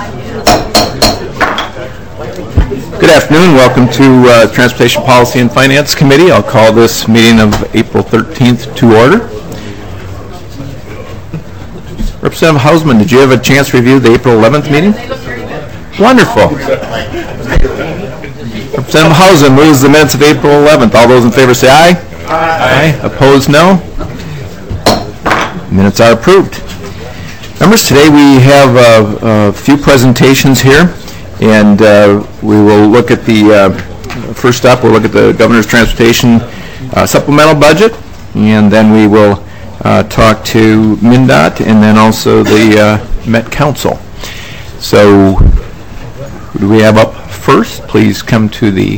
Good afternoon. Welcome to Transportation Policy and Finance Committee. I'll call this meeting of April 13th to order. Representative Hausman, did you have a chance to review the April 11th meeting? Wonderful. Representative Hausman moves the minutes of April 11th. All those in favor say aye. Aye. Opposed, no. Minutes are approved. Members, today we have a few presentations here, and we will look at the, first up, we'll look at the Governor's Transportation Supplemental Budget, and then we will talk to MnDOT, and then also the Met Council. So, who do we have up first? Please come to the,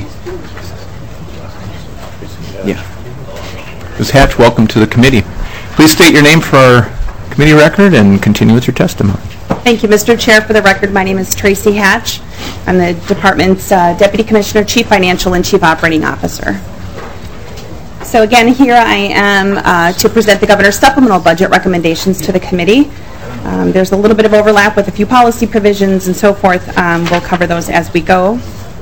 Ms. Hatch, welcome to the committee. Please state your name for our committee record and continue with your testimony. Thank you, Mr. Chair. For the record, my name is Tracy Hatch. I'm the department's Deputy Commissioner, Chief Financial, and Chief Operating Officer. So again, here I am to present the Governor's supplemental budget recommendations to the committee. There's a little bit of overlap with a few policy provisions and so forth. We'll cover those as we go.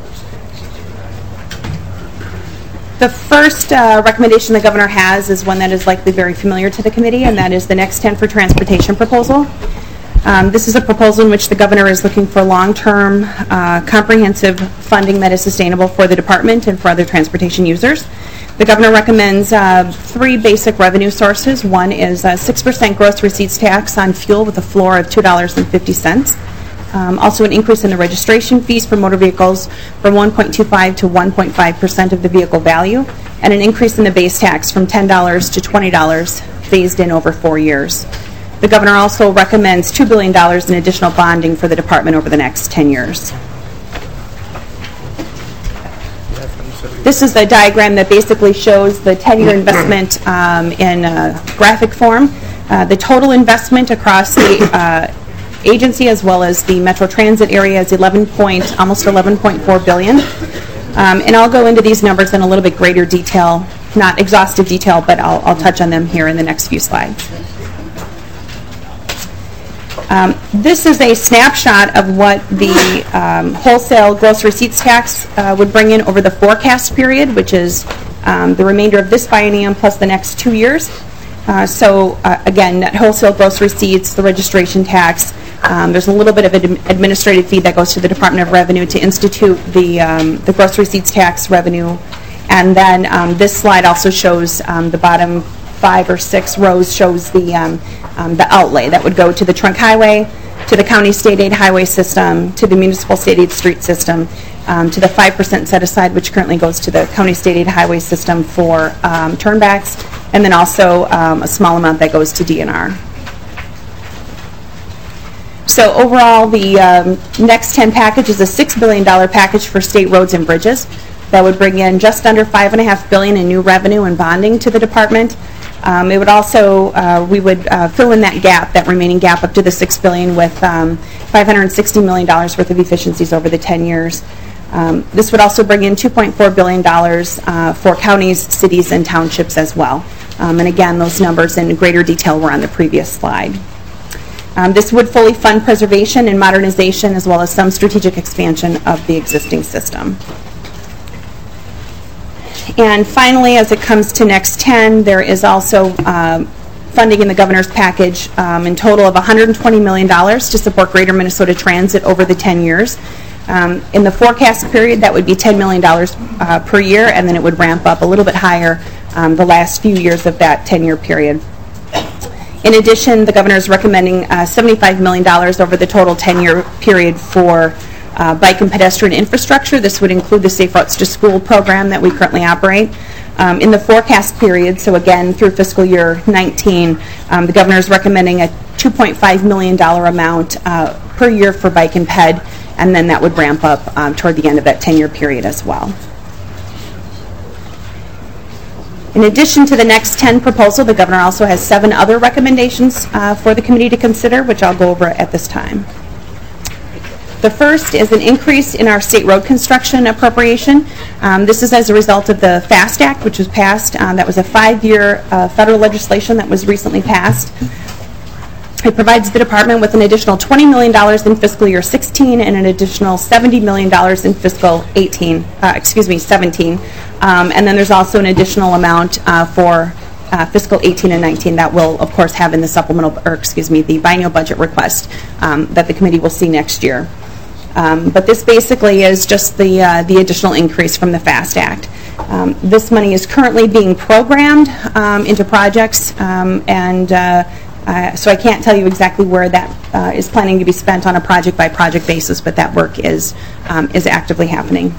The first recommendation the Governor has is one that is likely very familiar to the committee, and that is the Next 10 for Transportation proposal. This is a proposal in which the Governor is looking for long-term, comprehensive funding that is sustainable for the department and for other transportation users. The Governor recommends three basic revenue sources. One is a 6% gross receipts tax on fuel with a floor of $2.50. Also an increase in the registration fees for motor vehicles from 1.25 to 1.5% of the vehicle value, and an increase in the base tax from $10 to $20 phased in over 4 years. The Governor also recommends $2 billion in additional bonding for the department over the next 10 years. This is a diagram that basically shows the 10-year investment in graphic form. The total investment across the agency as well as the Metro Transit area is almost $11.4 billion. And I'll go into these numbers in a little bit greater detail, not exhaustive detail, but I'll touch on them here in the next few slides. This is a snapshot of what the wholesale gross receipts tax would bring in over the forecast period, which is the remainder of this biennium plus the next 2 years. Again, net wholesale gross receipts, the registration tax. There's a little bit of an administrative fee that goes to the Department of Revenue to institute the gross receipts tax revenue. And then this slide also shows the bottom 5 or 6 rows shows the outlay that would go to the trunk highway, to the county state aid highway system, to the municipal state aid street system, to the 5% set aside, which currently goes to the county state aid highway system for turnbacks, and then also a small amount that goes to DNR. So overall, the Next 10 package is a $6 billion package for state roads and bridges that would bring in just under $5.5 billion in new revenue and bonding to the department. It would also, we would fill in that gap, that remaining gap up to the $6 billion with $560 million worth of efficiencies over the 10 years. This would also bring in $2.4 billion for counties, cities, and townships as well. And again, those numbers in greater detail were on the previous slide. This would fully fund preservation and modernization as well as some strategic expansion of the existing system. And finally, as it comes to Next 10, there is also funding in the Governor's package in total of $120 million to support Greater Minnesota Transit over the 10 years. In the forecast period, that would be $10 million per year, and then it would ramp up a little bit higher the last few years of that 10-year period. In addition, the Governor is recommending $75 million over the total 10-year period for bike and pedestrian infrastructure. This would include the Safe Routes to School program that we currently operate. In the forecast period, so again through fiscal year 19, the Governor is recommending a $2.5 million amount per year for bike and ped, and then that would ramp up toward the end of that 10-year period as well. In addition to the Next 10 proposal, the Governor also has 7 other recommendations for the committee to consider, which I'll go over at this time. The first is an increase in our state road construction appropriation. This is as a result of the FAST Act, which was passed. That was a 5-year federal legislation that was recently passed. It provides the department with an additional $20 million in fiscal year 16 and an additional $70 million in fiscal 17. And then there's also an additional amount for fiscal 18 and 19 that we'll, of course, have in the the biennial budget request that the committee will see next year. But this basically is just the additional increase from the FAST Act. This money is currently being programmed into projects, so I can't tell you exactly where that is planning to be spent on a project-by-project basis, but that work is actively happening.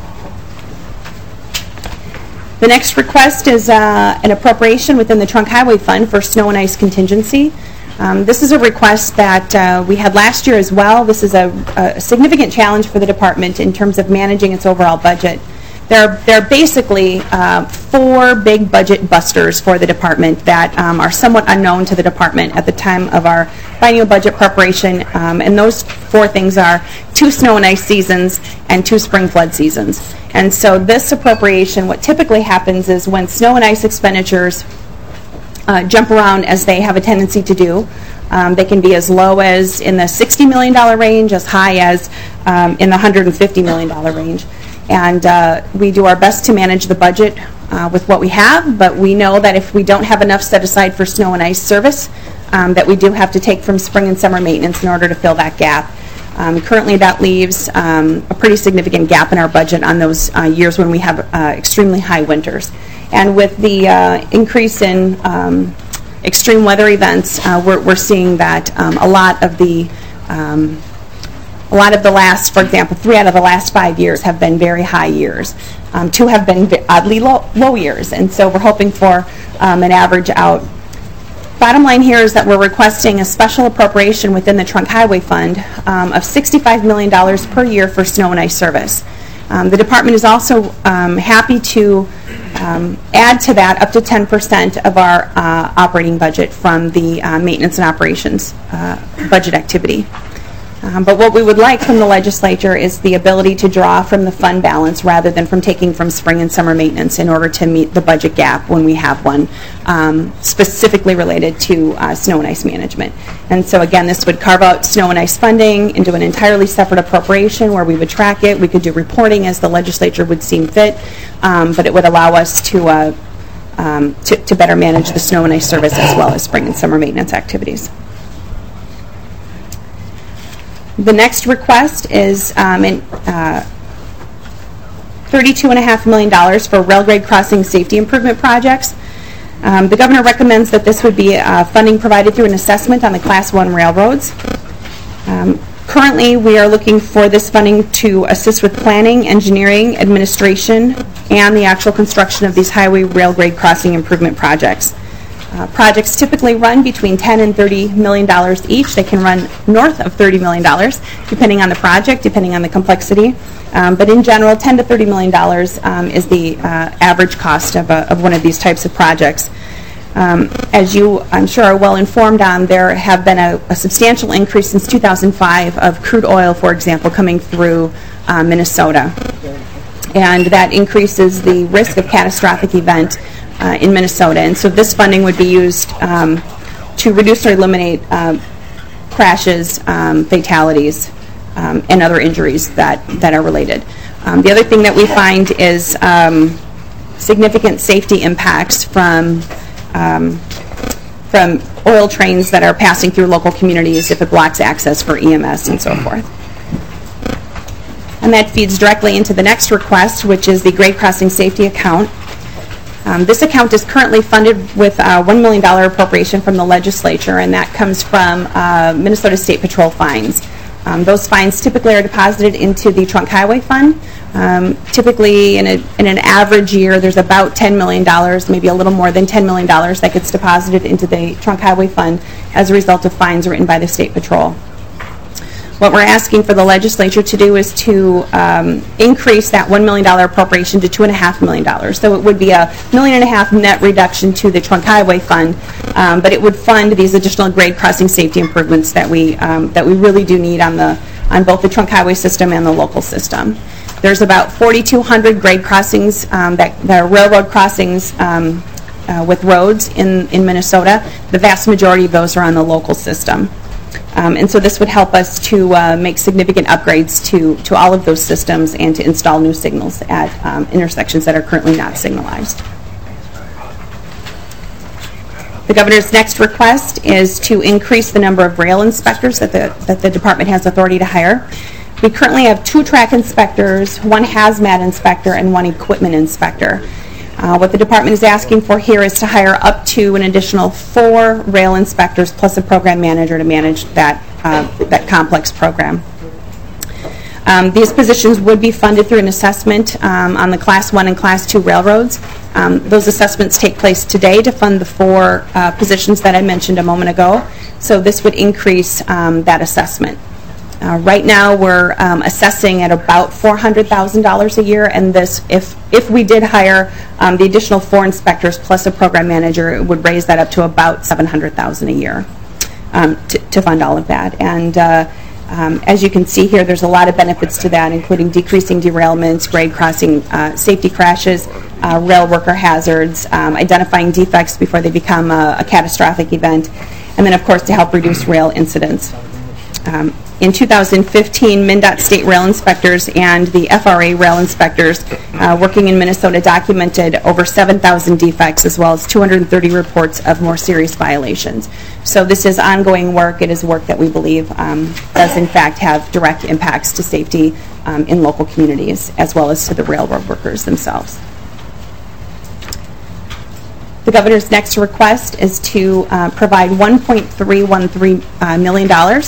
The next request is an appropriation within the Trunk Highway Fund for snow and ice contingency. This is a request that we had last year as well. This is a significant challenge for the department in terms of managing its overall budget. There are basically 4 big budget busters for the department that are somewhat unknown to the department at the time of our biennial budget preparation, and those 4 things are 2 snow and ice seasons and 2 spring flood seasons. And so this appropriation, what typically happens is when snow and ice expenditures jump around as they have a tendency to do, they can be as low as in the $60 million range, as high as in the $150 million range. And we do our best to manage the budget with what we have, but we know that if we don't have enough set aside for snow and ice service, that we do have to take from spring and summer maintenance in order to fill that gap. Currently, that leaves a pretty significant gap in our budget on those years when we have extremely high winters. And with the increase in extreme weather events, we're seeing that a lot of the last, for example, 3 out of the last 5 years have been very high years. 2 have been oddly low years, and so we're hoping for an average out. Bottom line here is that we're requesting a special appropriation within the Trunk Highway Fund of $65 million per year for snow and ice service. The department is also happy to add to that up to 10% of our operating budget from the maintenance and operations budget activity. But what we would like from the legislature is the ability to draw from the fund balance rather than from taking from spring and summer maintenance in order to meet the budget gap when we have one, specifically related to snow and ice management. And so again, this would carve out snow and ice funding into an entirely separate appropriation where we would track it. We could do reporting as the legislature would seem fit, but it would allow us to better manage the snow and ice service as well as spring and summer maintenance activities. The next request is $32.5 million for rail grade crossing safety improvement projects. The governor recommends that this would be funding provided through an assessment on the Class 1 railroads. Currently, we are looking for this funding to assist with planning, engineering, administration, and the actual construction of these highway rail grade crossing improvement projects. Projects typically run between $10 and $30 million each. They can run north of $30 million, depending on the project, depending on the complexity. But in general, $10 to $30 million is the average cost of one of these types of projects. As you, I'm sure, are well informed on, there have been a substantial increase since 2005 of crude oil, for example, coming through Minnesota. And that increases the risk of catastrophic event in Minnesota. And so this funding would be used to reduce or eliminate crashes, fatalities, and other injuries that are related. The other thing that we find is significant safety impacts from oil trains that are passing through local communities if it blocks access for EMS and so forth. And that feeds directly into the next request, which is the grade crossing safety account. This account is currently funded with a $1 million appropriation from the legislature, and that comes from Minnesota State Patrol fines. Those fines typically are deposited into the Trunk Highway Fund. Typically, in an average year, there's about $10 million, maybe a little more than $10 million that gets deposited into the Trunk Highway Fund as a result of fines written by the State Patrol. What we're asking for the legislature to do is to increase that $1 million appropriation to $2.5 million. So it would be a $1.5 million net reduction to the Trunk Highway Fund, but it would fund these additional grade crossing safety improvements that we really do need on both the Trunk Highway system and the local system. There's about 4,200 grade crossings that are railroad crossings with roads in Minnesota. The vast majority of those are on the local system. And so this would help us to make significant upgrades to all of those systems and to install new signals at intersections that are currently not signalized. The governor's next request is to increase the number of rail inspectors that the department has authority to hire. We currently have 2 track inspectors, 1 hazmat inspector, and 1 equipment inspector. What the department is asking for here is to hire up to an additional 4 rail inspectors plus a program manager to manage that complex program. These positions would be funded through an assessment on the Class 1 and Class 2 railroads. Those assessments take place today to fund the 4 positions that I mentioned a moment ago. So this would increase that assessment. Right now we're assessing at about $400,000 a year, and this, if we did hire the additional 4 inspectors plus a program manager, it would raise that up to about $700,000 a year to fund all of that. And as you can see here, there's a lot of benefits to that, including decreasing derailments, grade crossing, safety crashes, rail worker hazards, identifying defects before they become a catastrophic event, and then, of course, to help reduce rail incidents. In 2015, MnDOT state rail inspectors and the FRA rail inspectors working in Minnesota documented over 7,000 defects as well as 230 reports of more serious violations. So this is ongoing work. It is work that we believe does in fact have direct impacts to safety in local communities as well as to the railroad workers themselves. The governor's next request is to provide $1.313 million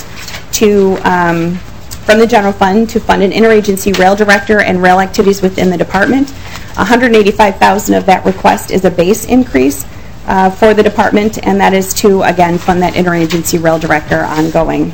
from the general fund to fund an interagency rail director and rail activities within the department. $185,000 of that request is a base increase for the department, and that is to, again, fund that interagency rail director ongoing.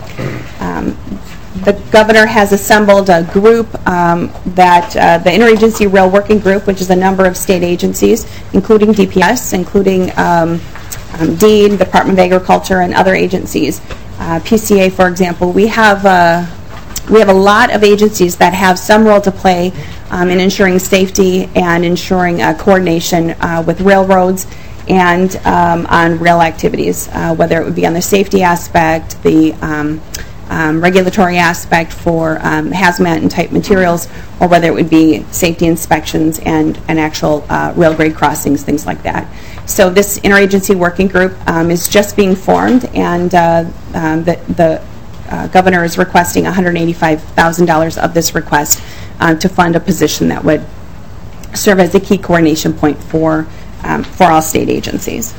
The governor has assembled a group the Interagency Rail Working Group, which is a number of state agencies, including DPS, including DEED, Department of Agriculture, and other agencies. PCA, for example. We have a lot of agencies that have some role to play in ensuring safety and ensuring coordination with railroads and on rail activities, whether it would be on the safety aspect, the regulatory aspect for hazmat and type materials, or whether it would be safety inspections and actual rail grade crossings, things like that. So this interagency working group is just being formed, and the governor is requesting $185,000 of this request to fund a position that would serve as a key coordination point for all state agencies.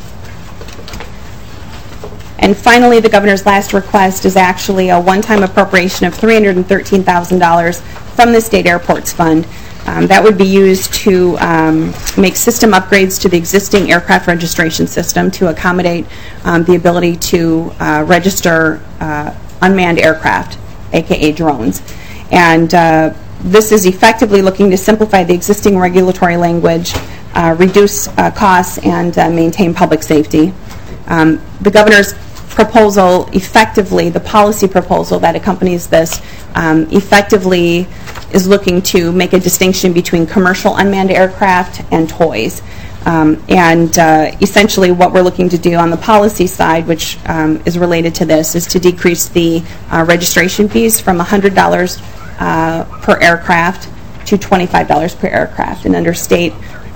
And finally, the governor's last request is actually a one-time appropriation of $313,000 from the state airports fund. That would be used to make system upgrades to the existing aircraft registration system to accommodate the ability to register unmanned aircraft, aka drones. And this is effectively looking to simplify the existing regulatory language, reduce costs, and maintain public safety. The governor's proposal, effectively, the policy proposal that accompanies this, effectively is looking to make a distinction between commercial unmanned aircraft and toys. Essentially what we're looking to do on the policy side, which is related to this, is to decrease the registration fees from $100 per aircraft to $25 per aircraft. And under state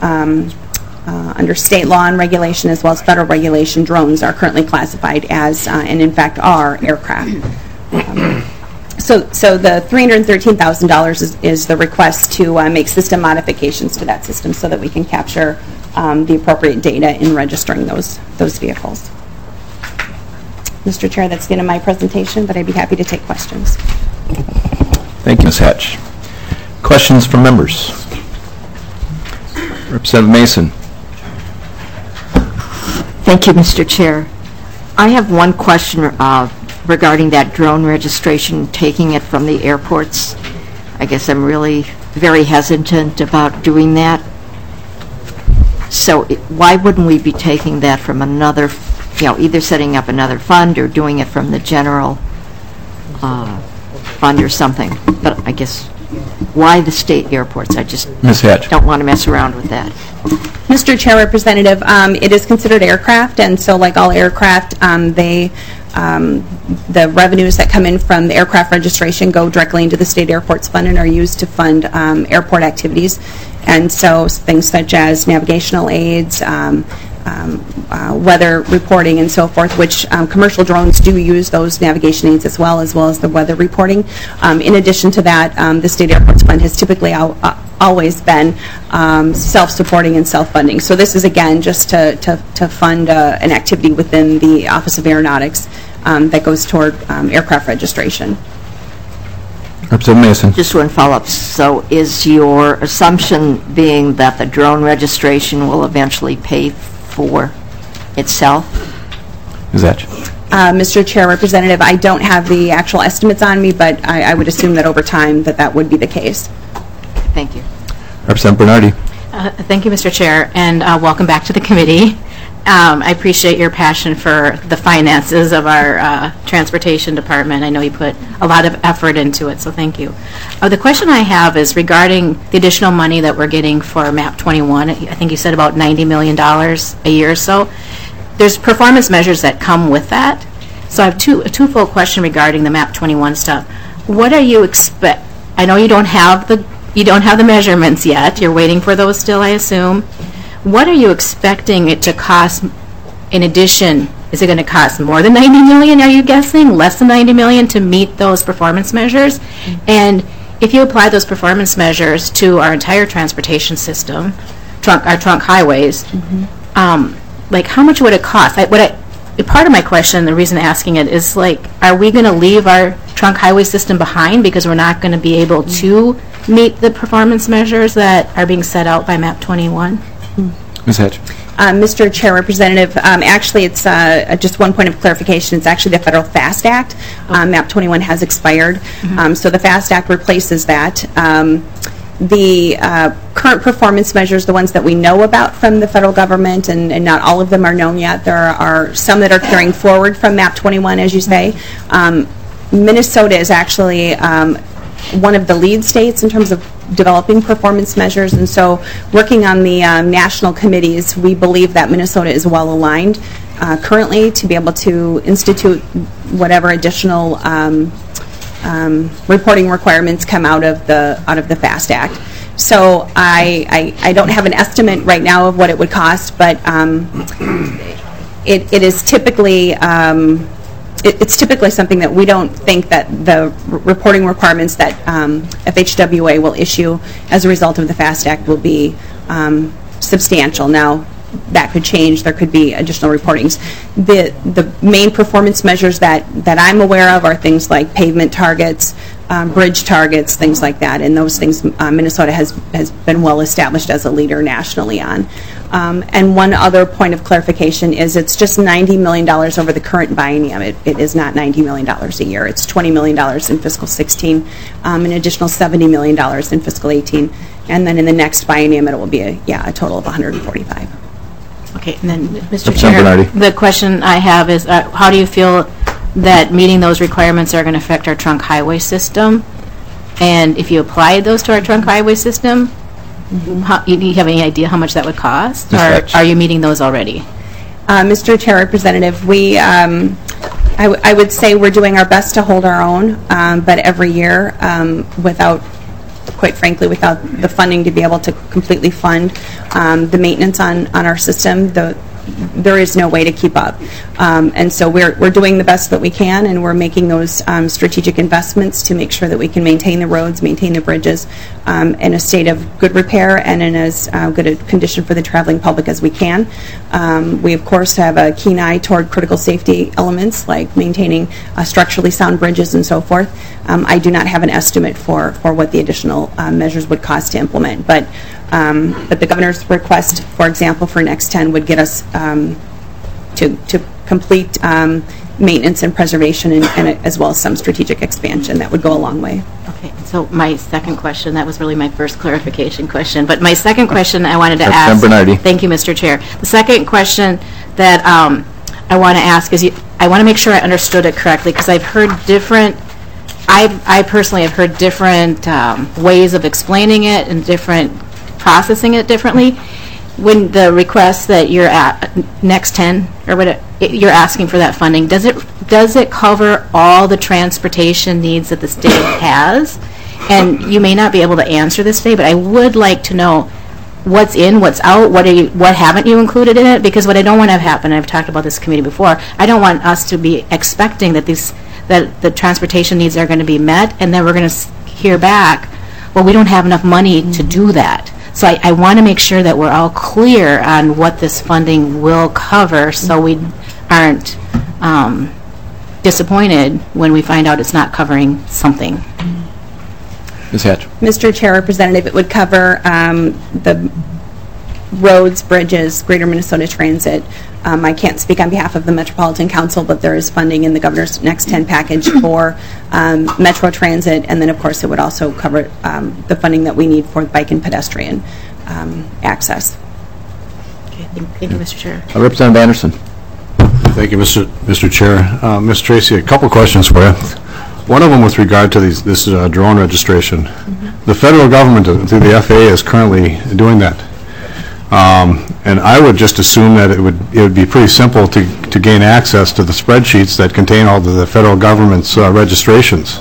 law and regulation as well as federal regulation, drones are currently classified as, and in fact are, aircraft. So the $313,000 is the request to make system modifications to that system so that we can capture the appropriate data in registering those vehicles. Mr. Chair, that's the end of my presentation, but I'd be happy to take questions. Thank you, Ms. Hatch. Questions from members? Representative Mason. Thank you, Mr. Chair. I have one question regarding that drone registration, taking it from the airports. I guess I'm really very hesitant about doing that. So why wouldn't we be taking that from another, either setting up another fund or doing it from the general fund or something? But I guess, why the state airports? I just Ms. Hatch. don't want to mess around with that. Mr. Chair, Representative, it is considered aircraft, and so like all aircraft, they The revenues that come in from the aircraft registration go directly into the state airports fund and are used to fund airport activities. And so things such as navigational aids, weather reporting and so forth, which commercial drones do use those navigation aids as well as the weather reporting. In addition to that, the State Airports Fund has typically always been self-supporting and self-funding. So this is, again, just to fund an activity within the Office of Aeronautics that goes toward aircraft registration. Representative Mason. Just one follow-up. So is your assumption being that the drone registration will eventually pay for itself? Is that? Mr. Chair, Representative, I don't have the actual estimates on me, but I would assume that over time that would be the case. Thank you. Representative Bernardi. Thank you, Mr. Chair, and welcome back to the committee. I appreciate your passion for the finances of our transportation department. I know you put a lot of effort into it, so thank you. The question I have is regarding the additional money that we're getting for MAP 21. I think you said about $90 million a year or so. There's performance measures that come with that. So I have a twofold question regarding the MAP 21 stuff. What are you expect? I know you don't have the measurements yet. You're waiting for those still, I assume. What are you expecting it to cost in addition? Is it going to cost more than $90 million, are you guessing? Less than $90 million to meet those performance measures? Mm-hmm. And if you apply those performance measures to our entire transportation system, our trunk highways, mm-hmm. Like how much would it cost? Part of my question, the reason asking it is like, are we going to leave our trunk highway system behind because we're not going to be able to meet the performance measures that are being set out by MAP 21? Ms. Hatch. Mr. Chair, Representative, actually it's just one point of clarification. It's actually the Federal FAST Act. MAP 21 has expired, mm-hmm. So the FAST Act replaces that. The current performance measures, the ones that we know about from the federal government, and not all of them are known yet. There are some that are carrying forward from MAP 21, as you say. Minnesota is actually one of the lead states in terms of developing performance measures, and so working on the national committees, we believe that Minnesota is well aligned currently to be able to institute whatever additional reporting requirements come out of the FAST Act. So I don't have an estimate right now of what it would cost, but it is typically it's typically something that we don't think that the reporting requirements that FHWA will issue as a result of the FAST Act will be substantial. Now, that could change. There could be additional reportings. The main performance measures that I'm aware of are things like pavement targets, bridge targets, things like that, and those things Minnesota has been well established as a leader nationally on. And one other point of clarification is it's just $90 million over the current biennium. It is not $90 million a year. It's $20 million in fiscal 16, an additional $70 million in fiscal 18, and then in the next biennium it will be a total of 145. Okay, and then Mr. Chair, the question I have is how do you feel that meeting those requirements are going to affect our trunk highway system? And if you applied those to our trunk highway system, do you have any idea how much that would cost? Or are you meeting those already? Mr. Chair, Representative, I would say we're doing our best to hold our own, but every year quite frankly, without the funding to be able to completely fund the maintenance on our system, there is no way to keep up. And so we're doing the best that we can, and we're making those strategic investments to make sure that we can maintain the roads, maintain the bridges in a state of good repair and in as good a condition for the traveling public as we can. We, of course, have a keen eye toward critical safety elements like maintaining structurally sound bridges and so forth. I do not have an estimate for what the additional measures would cost to implement, but the governor's request, for example, for Next 10 would get us to complete maintenance and preservation and as well as some strategic expansion. That would go a long way. Okay, so my second question, that was really my first clarification question, but my second question I wanted to ask. Bernardi. Thank you, Mr. Chair. The second question that I want to ask is, I want to make sure I understood it correctly, because I've heard different, I personally have heard different ways of explaining it and different processing it differently. When the request that you're at, next 10, or what you're asking for that funding, does it cover all the transportation needs that the state has? And you may not be able to answer this today, but I would like to know what's in, what's out, what haven't you included in it? Because what I don't want to have happen, I've talked about this committee before, I don't want us to be expecting that the transportation needs are going to be met, and then we're going to hear back, well, we don't have enough money to do that. So I want to make sure that we're all clear on what this funding will cover, so we aren't disappointed when we find out it's not covering something. Ms. Hatch. Mr. Chair, Representative, it would cover the roads, bridges, Greater Minnesota Transit. I can't speak on behalf of the Metropolitan Council, but there is funding in the Governor's Next 10 package for Metro Transit, and then, of course, it would also cover the funding that we need for bike and pedestrian access. Okay, thank you, Mr. Chair. Representative Anderson. Thank you, Mr. Chair. Ms. Tracy, a couple questions for you. One of them with regard to this drone registration. The federal government, through the FAA, is currently doing that. And I would just assume that it would be pretty simple to gain access to the spreadsheets that contain all the federal government's registrations.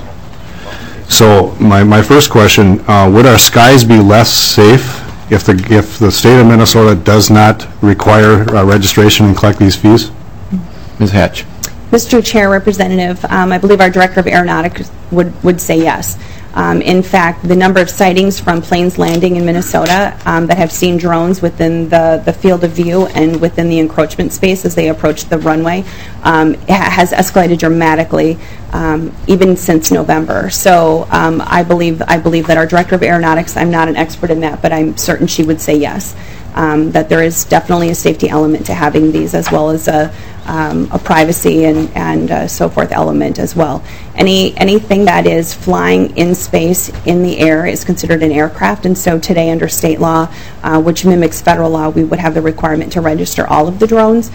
So my first question, would our skies be less safe if the state of Minnesota does not require registration and collect these fees? Ms. Hatch. Mr. Chair, Representative, I believe our Director of Aeronautics would say yes. In fact, the number of sightings from planes landing in Minnesota that have seen drones within the field of view and within the encroachment space as they approach the runway has escalated dramatically, even since November. So I believe that our Director of Aeronautics, I'm not an expert in that, but I'm certain she would say yes. That there is definitely a safety element to having these, as well as a privacy and so forth element as well. Anything that is flying in space, in the air, is considered an aircraft, and so today under state law, which mimics federal law, we would have the requirement to register all of the drones,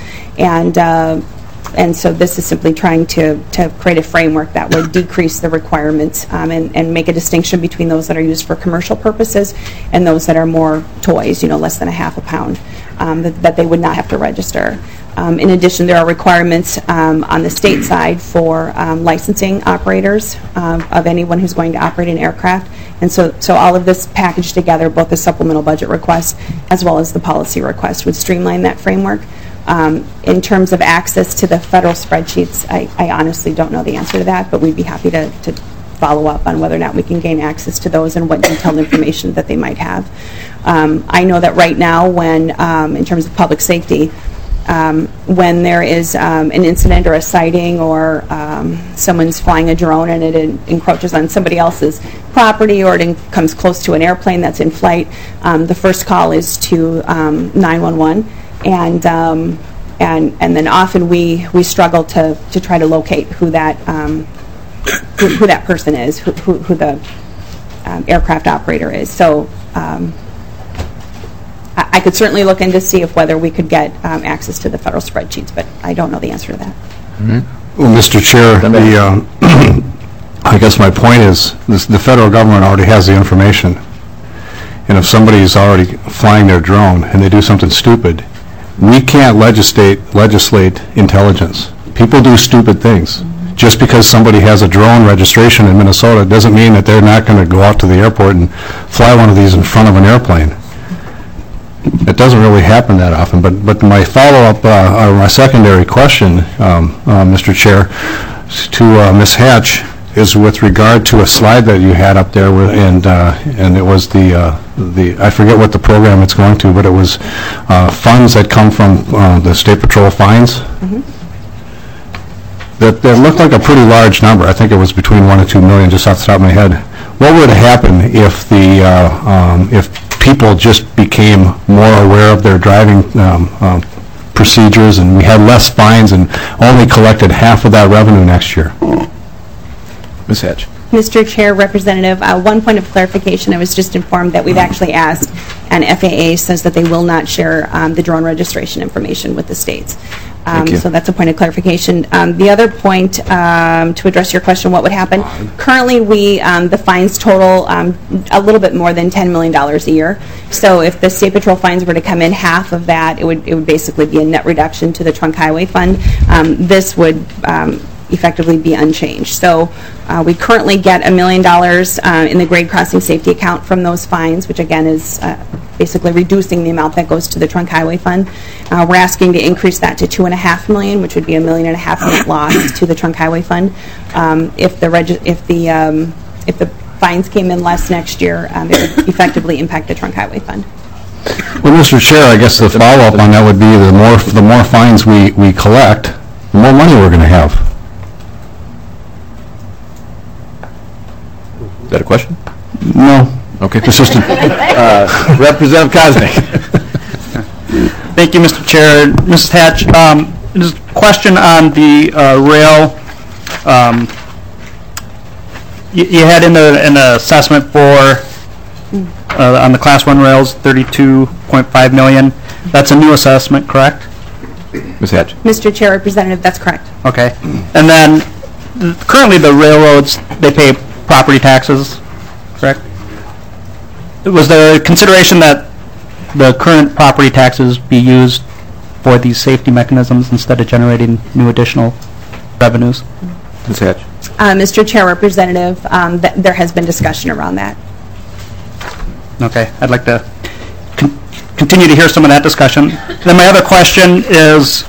and so this is simply trying to create a framework that would decrease the requirements and make a distinction between those that are used for commercial purposes and those that are more toys, less than a half a pound, that they would not have to register. In addition, there are requirements on the state side for licensing operators of anyone who's going to operate an aircraft. And so all of this packaged together, both the supplemental budget request as well as the policy request, would streamline that framework. In terms of access to the federal spreadsheets, I honestly don't know the answer to that, but we'd be happy to follow up on whether or not we can gain access to those and what detailed information that they might have. I know that right now when, in terms of public safety, when there is an incident or a sighting or someone's flying a drone and it encroaches on somebody else's property or it comes close to an airplane that's in flight, the first call is to 911. And then often we struggle to try to locate who that person is, who the aircraft operator is. So I could certainly look into see if whether we could get access to the federal spreadsheets, but I don't know the answer to that. Well, Mr. Chair, I guess my point is the federal government already has the information. And if somebody is already flying their drone and they do something stupid, we can't legislate intelligence. People do stupid things. Just because somebody has a drone registration in Minnesota doesn't mean that they're not going to go out to the airport and fly one of these in front of an airplane. It doesn't really happen that often. But my follow-up, or my secondary question, Mr. Chair, to Ms. Hatch, is with regard to a slide that you had up there, and it was the I forget what the program it's going to, but it was funds that come from the State Patrol fines. That looked like a pretty large number. I think it was between $1 and $2 million, just off the top of my head. What would happen if if people just became more aware of their driving procedures, and we had less fines and only collected half of that revenue next year? Ms. Hatch. Mr. Chair, Representative, one point of clarification. I was just informed that we've actually asked, and FAA says that they will not share the drone registration information with the states. Thank you. So that's a point of clarification. The other point, to address your question, what would happen? Currently, the fines total a little bit more than $10 million a year. So if the State Patrol fines were to come in half of that, it would basically be a net reduction to the Trunk Highway Fund. This would effectively be unchanged. So we currently get $1 million in the grade crossing safety account from those fines, which again is basically reducing the amount that goes to the Trunk Highway Fund. We're asking to increase that to $2.5 million, which would be $1.5 million net loss to the Trunk Highway Fund. If the fines came in less next year, it would effectively impact the Trunk Highway Fund. Well, Mr. Chair, I guess the follow-up on that would be the more fines we collect, the more money we're going to have. Is that a question? No. Okay. It's just Representative Koznick. Thank you, Mr. Chair. Mrs. Hatch, just a question on the rail. You had in an assessment for on the Class 1 rails, $32.5 million. That's a new assessment, correct? Ms. Hatch. Mr. Chair, Representative, that's correct. Okay. And then currently the railroads, they pay property taxes, correct? Was there a consideration that the current property taxes be used for these safety mechanisms instead of generating new additional revenues? Ms. Hatch. Mr. Chair, Representative, there has been discussion around that. Okay. I'd like to continue to hear some of that discussion. Then my other question is,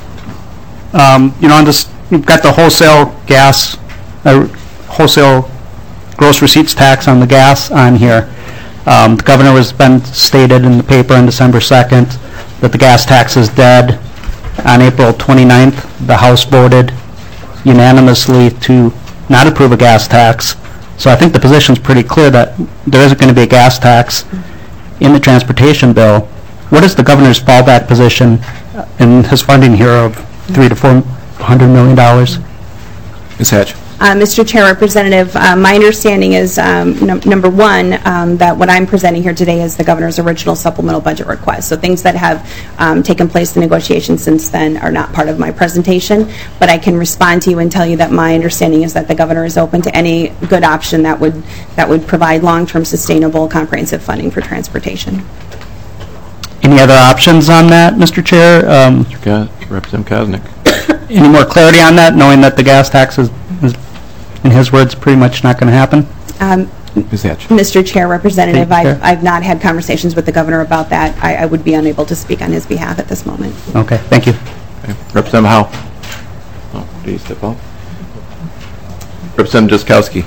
on this, you've got the wholesale gas, wholesale gross receipts tax on the gas on here. The governor has been stated in the paper on December 2nd that the gas tax is dead. On April 29th, the House voted unanimously to not approve a gas tax. So I think the position is pretty clear that there isn't going to be a gas tax in the transportation bill. What is the governor's fallback position in his funding here of $300 to $400 million? Ms. Hatch. Mr. Chair, Representative, my understanding is, number one, that what I'm presenting here today is the governor's original supplemental budget request. So things that have taken place in negotiations since then are not part of my presentation, but I can respond to you and tell you that my understanding is that the governor is open to any good option that would provide long-term sustainable comprehensive funding for transportation. Any other options on that, Mr. Chair? Representative Koznick. Any more clarity on that, knowing that the gas tax is in his words, pretty much not going to happen? Ms. Hatch. Mr. Chair, Representative, I've not had conversations with the governor about that. I would be unable to speak on his behalf at this moment. Okay, thank you. Okay. Representative Howe. Oh, did he step out? Representative Jaskowski.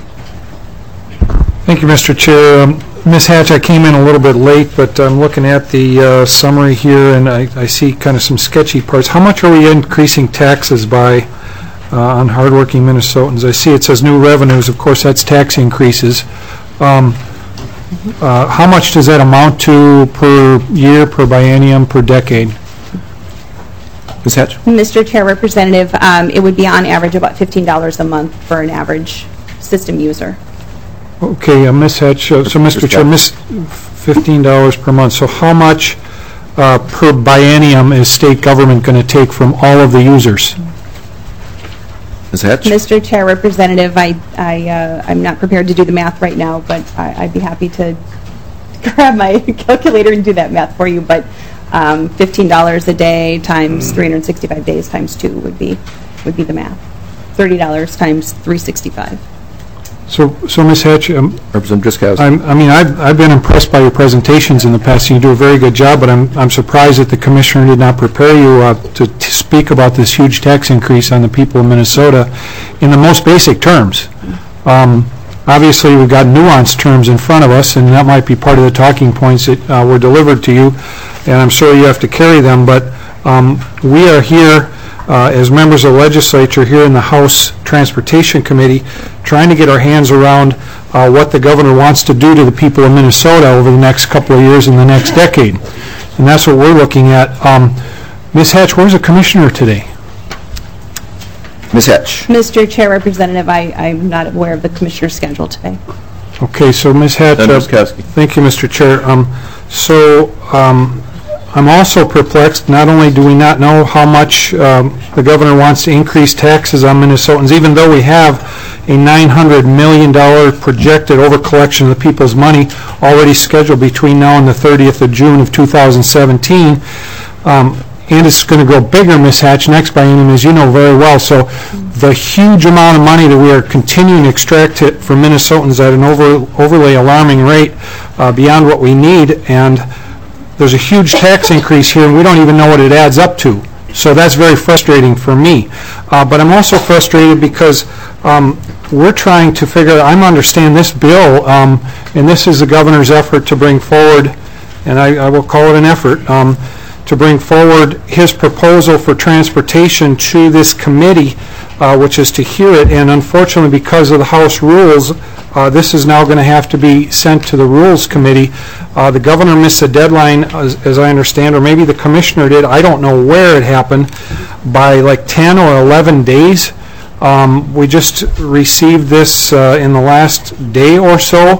Thank you, Mr. Chair. Ms. Hatch, I came in a little bit late, but I'm looking at the summary here, and I see kind of some sketchy parts. How much are we increasing taxes by on hardworking Minnesotans? I see it says new revenues. Of course, that's tax increases. How much does that amount to per year, per biennium, per decade? Ms. Hatch. Mr. Chair, Representative, it would be on average about $15 a month for an average system user. Okay, Ms. Hatch, so Mr. Chair, $15 per month. So how much per biennium is state government going to take from all of the users? Ms. Hatch. Mr. Chair, Representative, I'm not prepared to do the math right now, but I'd be happy to grab my calculator and do that math for you. But $15 a day times 365 days times 2 would be the math. $30 times 365. So Ms. Hatch, Representative Jaskowski. I mean, I've been impressed by your presentations in the past. You do a very good job, but I'm surprised that the commissioner did not prepare you to speak about this huge tax increase on the people of Minnesota in the most basic terms. Obviously, we've got nuanced terms in front of us, and that might be part of the talking points that were delivered to you, and I'm sure you have to carry them, but we are here as members of the legislature here in the House Transportation Committee trying to get our hands around what the governor wants to do to the people of Minnesota over the next couple of years and the next decade. And that's what we're looking at. Ms. Hatch, where's the commissioner today? Ms. Hatch. Mr. Chair, Representative, I'm not aware of the commissioner's schedule today. Okay, so Ms. Hatch, Jaskowski. thank you, Mr. Chair. I'm also perplexed, not only do we not know how much the governor wants to increase taxes on Minnesotans, even though we have a $900 million projected overcollection of the people's money already scheduled between now and the 30th of June of 2017. And it's going to go bigger, Ms. Hatch, next biennium, as you know very well. So the huge amount of money that we are continuing to extract from Minnesotans at an overly alarming rate beyond what we need, and there's a huge tax increase here, and we don't even know what it adds up to. So that's very frustrating for me. But I'm also frustrated because we're trying to figure, I understand this bill, and this is the governor's effort to bring forward, and I will call it an effort, to bring forward his proposal for transportation to this committee, which is to hear it. And unfortunately, because of the House rules, this is now going to have to be sent to the Rules Committee. The governor missed the deadline, as I understand, or maybe the commissioner did. I don't know where it happened, by like 10 or 11 days. We just received this in the last day or so.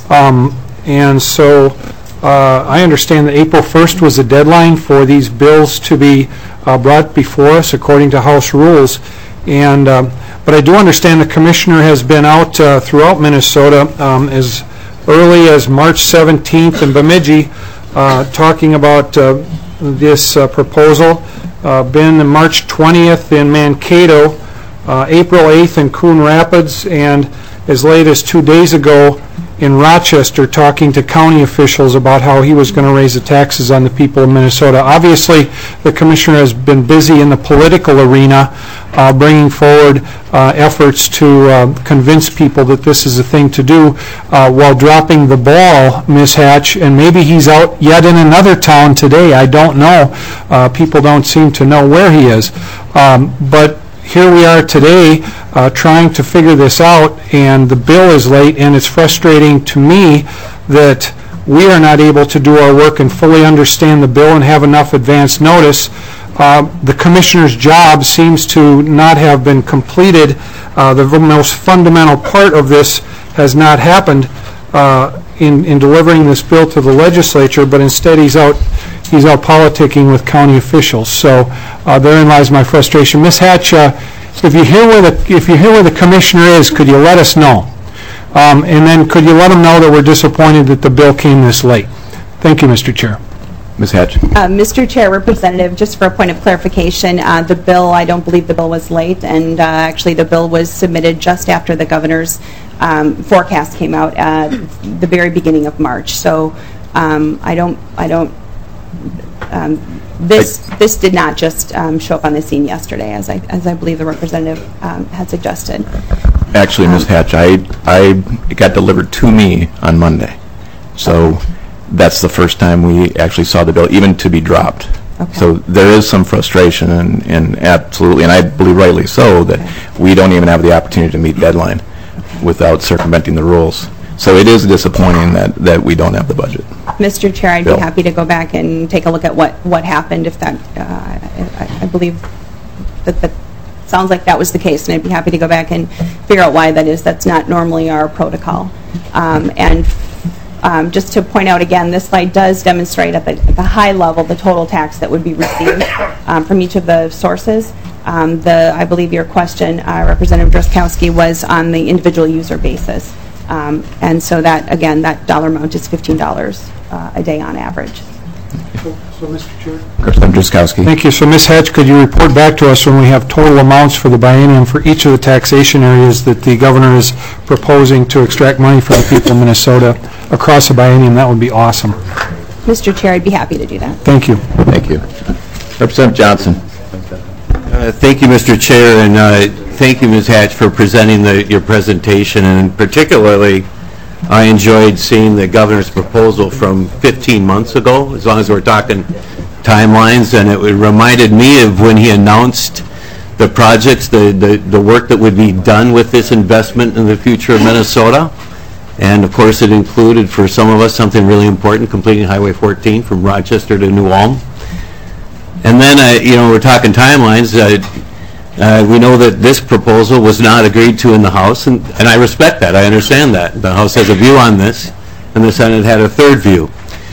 And so I understand that April 1st was the deadline for these bills to be brought before us according to House rules. And but I do understand the commissioner has been out throughout Minnesota as early as March 17th in Bemidji talking about this proposal. Been March 20th in Mankato, April 8th in Coon Rapids, and as late as 2 days ago in Rochester talking to county officials about how he was going to raise the taxes on the people of Minnesota. Obviously, the commissioner has been busy in the political arena bringing forward efforts to convince people that this is a thing to do while dropping the ball, Ms. Hatch, and maybe he's out yet in another town today. I don't know. People don't seem to know where he is. But here we are today trying to figure this out, and the bill is late, and it's frustrating to me that we are not able to do our work and fully understand the bill and have enough advance notice. The commissioner's job seems to not have been completed. The most fundamental part of this has not happened in delivering this bill to the legislature, but instead he's out politicking with county officials. So therein lies my frustration. Ms. Hatch, if you hear where the commissioner is, could you let us know? And then could you let him know that we're disappointed that the bill came this late? Thank you, Mr. Chair. Ms. Hatch. Mr. Chair, Representative, just for a point of clarification, the bill, I don't believe the bill was late, and actually the bill was submitted just after the governor's forecast came out at the very beginning of March. So this did not just show up on the scene yesterday, as I believe the representative had suggested. Actually, Ms. Hatch, it got delivered to me on Monday. So that's the first time we actually saw the bill, even to be dropped. Okay. So there is some frustration, and absolutely, and I believe rightly so, that we don't even have the opportunity to meet deadline without circumventing the rules. So it is disappointing that we don't have the budget. Mr. Chair, I'd Bill. be happy to go back and take a look at what happened. If that, I believe that sounds like that was the case, and I'd be happy to go back and figure out why that is. That's not normally our protocol. Just to point out again, this slide does demonstrate at the high level the total tax that would be received from each of the sources. I believe your question, Representative Drazkowski, was on the individual user basis. And so that, again, that dollar amount is $15 a day on average. So, Mr. Chair. Representative Drazkowski. Thank you. So, Ms. Hatch, could you report back to us when we have total amounts for the biennium for each of the taxation areas that the governor is proposing to extract money from the people of Minnesota across the biennium? That would be awesome. Mr. Chair, I'd be happy to do that. Thank you. Thank you. Representative Johnson. Thank you, Mr. Chair, and thank you, Ms. Hatch, for presenting your presentation, and particularly I enjoyed seeing the governor's proposal from 15 months ago, as long as we're talking timelines, and it reminded me of when he announced the projects, the work that would be done with this investment in the future of Minnesota. And of course it included, for some of us, something really important, completing Highway 14 from Rochester to New Ulm. And then, we're talking timelines. We know that this proposal was not agreed to in the House, and I respect that. I understand that. The House has a view on this, and the Senate had a third view.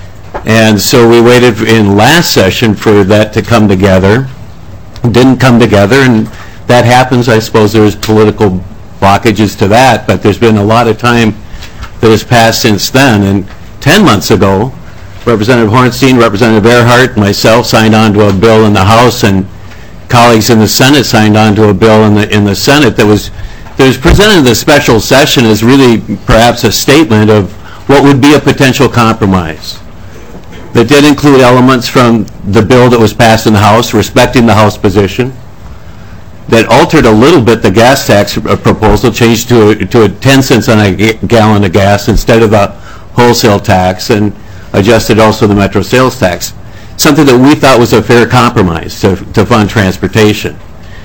And so we waited in last session for that to come together. Didn't come together, and that happens. I suppose there's political blockages to that, but there's been a lot of time that has passed since then. And 10 months ago, Representative Hornstein, Representative Earhart, myself signed on to a bill in the House, and colleagues in the Senate signed on to a bill in the Senate that was presented in the special session as really perhaps a statement of what would be a potential compromise. That did include elements from the bill that was passed in the House, respecting the House position, that altered a little bit the gas tax proposal, changed to a 10 cents on a gallon of gas instead of a wholesale tax, and adjusted also the Metro sales tax, something that we thought was a fair compromise to fund transportation.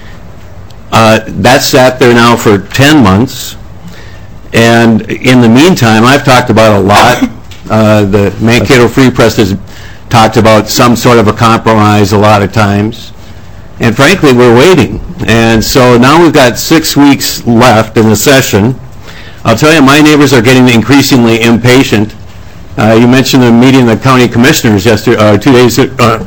That sat there now for 10 months, and in the meantime, I've talked about a lot. The Mankato Free Press has talked about some sort of a compromise a lot of times, and frankly, we're waiting. And so now we've got 6 weeks left in the session. I'll tell you, my neighbors are getting increasingly impatient. You mentioned the meeting of the county commissioners yesterday, 2 days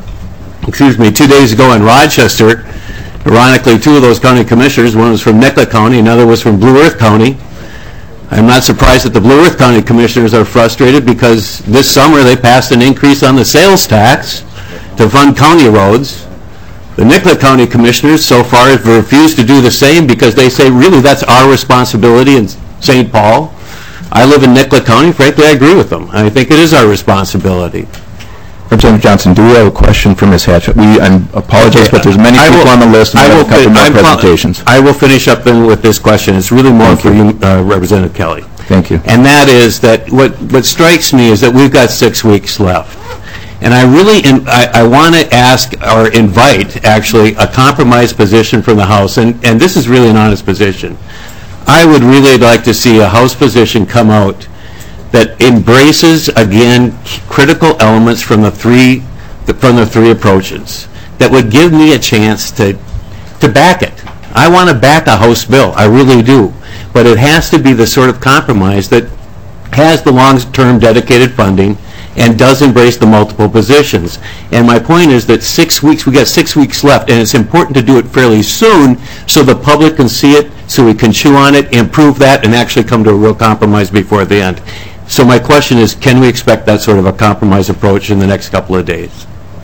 ago in Rochester. Ironically, 2 of those county commissioners, one was from Nicollet County, another was from Blue Earth County. I'm not surprised that the Blue Earth County commissioners are frustrated because this summer they passed an increase on the sales tax to fund county roads. The Nicollet County commissioners so far have refused to do the same because they say, really, that's our responsibility in St. Paul. I live in Nicollet County. Frankly, I agree with them. I think it is our responsibility. Representative Johnson, do we have a question for Ms. Hatch? I apologize, but there's many people on the list, and we have a couple more presentations. I will finish up then with this question. It's really more for you, Representative Kelly. Thank you. And that is that what strikes me is that we've got 6 weeks left. And I really, I want to ask or invite, actually, a compromise position from the House, and this is really an honest position. I would really like to see a House position come out that embraces, again, critical elements from the three approaches, that would give me a chance to back it. I want to back a House bill, I really do, but it has to be the sort of compromise that has the long-term dedicated funding and does embrace the multiple positions. And my point is that 6 weeks, we got 6 weeks left, and it's important to do it fairly soon so the public can see it, so we can chew on it, improve that, and actually come to a real compromise before the end. So my question is, can we expect that sort of a compromise approach in the next couple of days?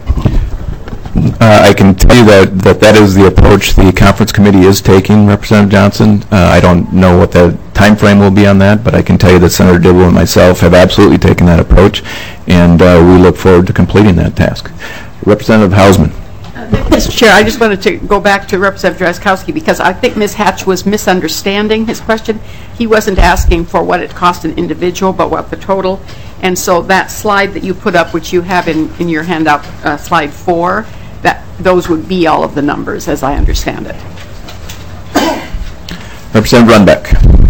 I can tell you that is the approach the conference committee is taking, Representative Johnson. I don't know what the time frame will be on that, but I can tell you that Senator Dibble and myself have absolutely taken that approach, and we look forward to completing that task. Representative Hausman. Mr. Chair, I just wanted to go back to Representative Drazkowski because I think Ms. Hatch was misunderstanding his question. He wasn't asking for what it cost an individual, but what the total. And so that slide that you put up, which you have in your handout, slide 4, those would be all of the numbers, as I understand it. Representative Runbeck.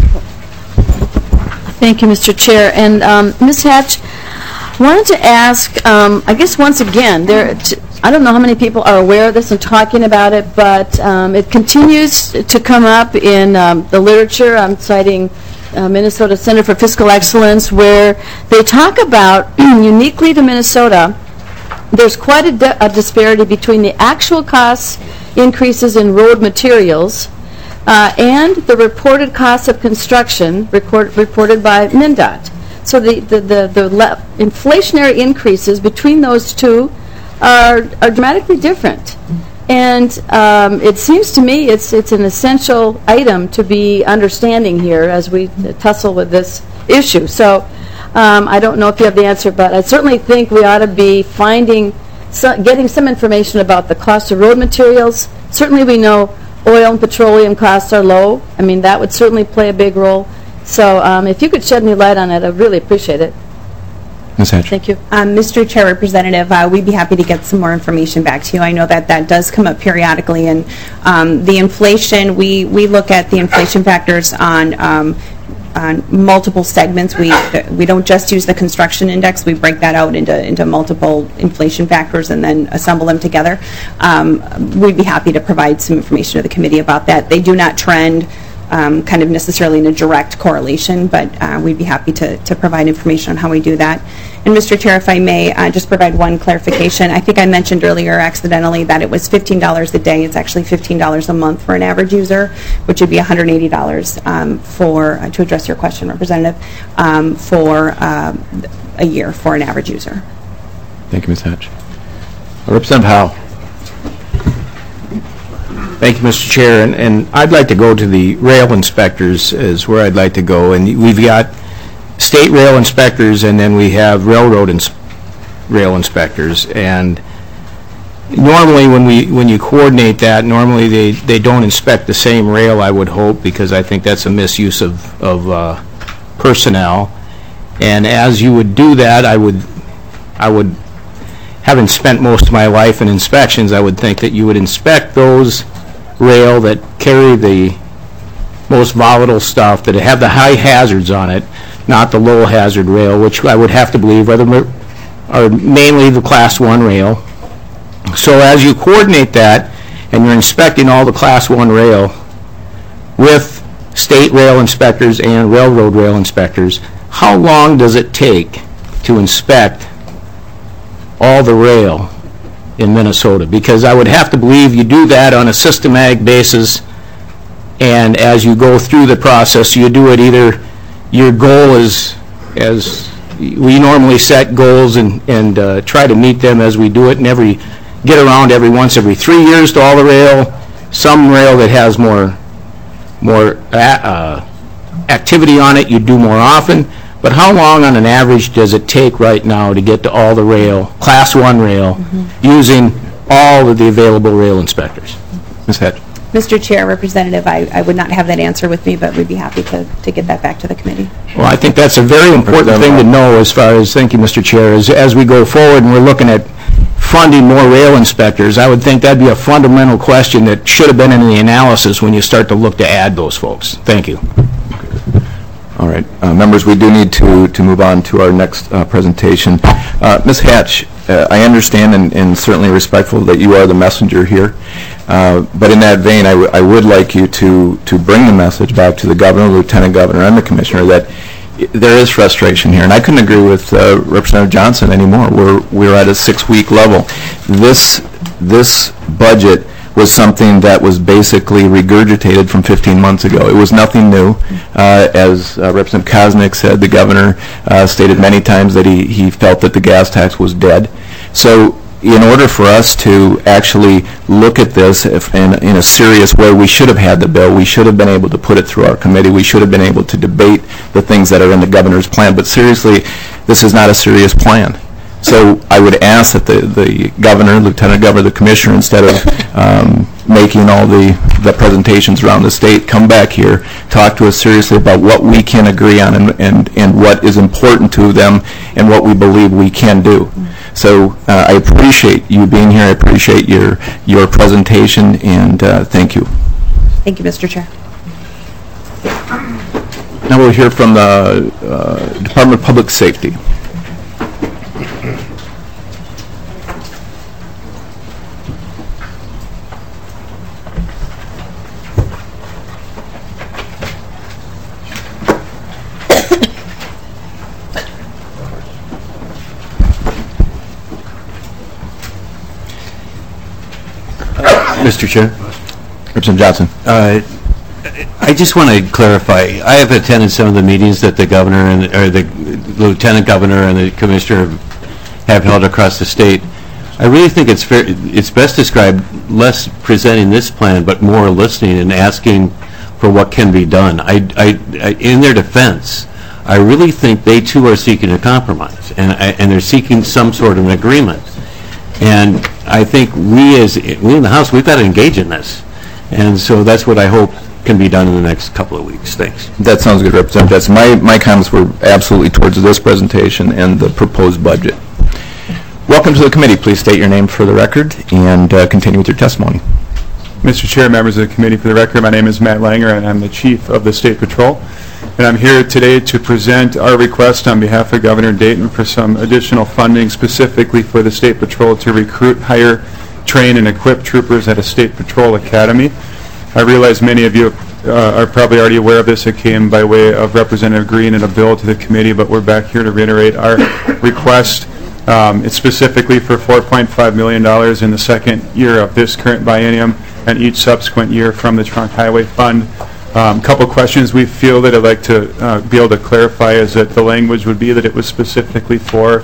Thank you, Mr. Chair. And Ms. Hatch, I wanted to ask, I guess once again, I don't know how many people are aware of this and talking about it, but it continues to come up in the literature. I'm citing Minnesota Center for Fiscal Excellence, where they talk about, uniquely to Minnesota, there's quite a disparity between the actual cost increases in road materials and the reported costs of construction reported by MnDOT. So the inflationary increases between those two are dramatically different. And it seems to me it's an essential item to be understanding here as we tussle with this issue. So I don't know if you have the answer, but I certainly think we ought to be getting some information about the cost of road materials. Certainly we know oil and petroleum costs are low. I mean, that would certainly play a big role. So if you could shed any light on it, I'd really appreciate it. Ms. Hatch. Thank you. Mr. Chair, Representative, we'd be happy to get some more information back to you. I know that does come up periodically, and the inflation, we look at the inflation factors on multiple segments. We don't just use the construction index. We break that out into multiple inflation factors and then assemble them together. We'd be happy to provide some information to the committee about that. They do not trend kind of necessarily in a direct correlation, but we'd be happy to provide information on how we do that. And Mr. Chair, if I may, just provide one clarification. I think I mentioned earlier accidentally that it was $15 a day. It's actually $15 a month for an average user, which would be $180 to address your question, Representative, for a year for an average user. Thank you, Ms. Hatch. Representative Howe. Thank you, Mr. Chair, and I'd like to go to the rail inspectors is where I'd like to go, and we've got state rail inspectors and then we have railroad rail inspectors, and normally when you coordinate that, normally they don't inspect the same rail, I would hope, because I think that's a misuse of personnel, and as you would do that, I would, having spent most of my life in inspections, I would think that you would inspect those rail that carry the most volatile stuff, that have the high hazards on it, not the low hazard rail, which I would have to believe are mainly the Class 1 rail. So as you coordinate that and you're inspecting all the Class 1 rail with state rail inspectors and railroad rail inspectors, how long does it take to inspect all the rail in Minnesota? Because I would have to believe you do that on a systematic basis, and as you go through the process, you do it either, your goal is, as we normally set goals and try to meet them as we do it, and get around every 3 years to all the rail. Some rail that has more activity on it, you do more often. But how long on an average does it take right now to get to all the rail, Class 1 rail, using all of the available rail inspectors? Ms. Hatch. Mr. Chair, Representative, I would not have that answer with me, but we'd be happy to get that back to the committee. Well, I think that's a very important thing to know as far as, thank you, Mr. Chair, as we go forward and we're looking at funding more rail inspectors, I would think that'd be a fundamental question that should have been in the analysis when you start to look to add those folks. Thank you. All right. Members, we do need to move on to our next presentation. Ms. Hatch, I understand and certainly respectful that you are the messenger here, but in that vein, I would like you to bring the message back to the governor, lieutenant governor, and the commissioner that there is frustration here, and I couldn't agree with Representative Johnson anymore. We're at a 6-week level. This budget was something that was basically regurgitated from 15 months ago. It was nothing new. As Representative Koznick said, the governor stated many times that he felt that the gas tax was dead. So in order for us to actually look at this in a serious way, we should have had the bill. We should have been able to put it through our committee. We should have been able to debate the things that are in the governor's plan. But seriously, this is not a serious plan. So I would ask that the governor, lieutenant governor, the commissioner, instead of making all the presentations around the state, come back here, talk to us seriously about what we can agree on and what is important to them and what we believe we can do. So I appreciate you being here. I appreciate your presentation, and thank you. Thank you, Mr. Chair. Now we'll hear from the Department of Public Safety. Mr. Chair. Representative Johnson. I just want to clarify. I have attended some of the meetings that the governor or the lieutenant governor and the commissioner have held across the state. I really think it's best described less presenting this plan, but more listening and asking for what can be done. In their defense, I really think they too are seeking a compromise, and they're seeking some sort of an agreement. And I think we in the House, we've got to engage in this. And so that's what I hope can be done in the next couple of weeks. Thanks. That sounds good, Representative Johnson. My comments were absolutely towards this presentation and the proposed budget. Welcome to the committee. Please state your name for the record and continue with your testimony. Mr. Chair, members of the committee, for the record, my name is Matt Langer, and I'm the Chief of the State Patrol. And I'm here today to present our request on behalf of Governor Dayton for some additional funding specifically for the State Patrol to recruit, hire, train, and equip troopers at a State Patrol Academy. I realize many of you are probably already aware of this. It came by way of Representative Green in a bill to the committee, but we're back here to reiterate our request. It's specifically for $4.5 million in the second year of this current biennium and each subsequent year from the Trunk Highway Fund. A couple questions we feel that I'd like to be able to clarify is that the language would be that it was specifically for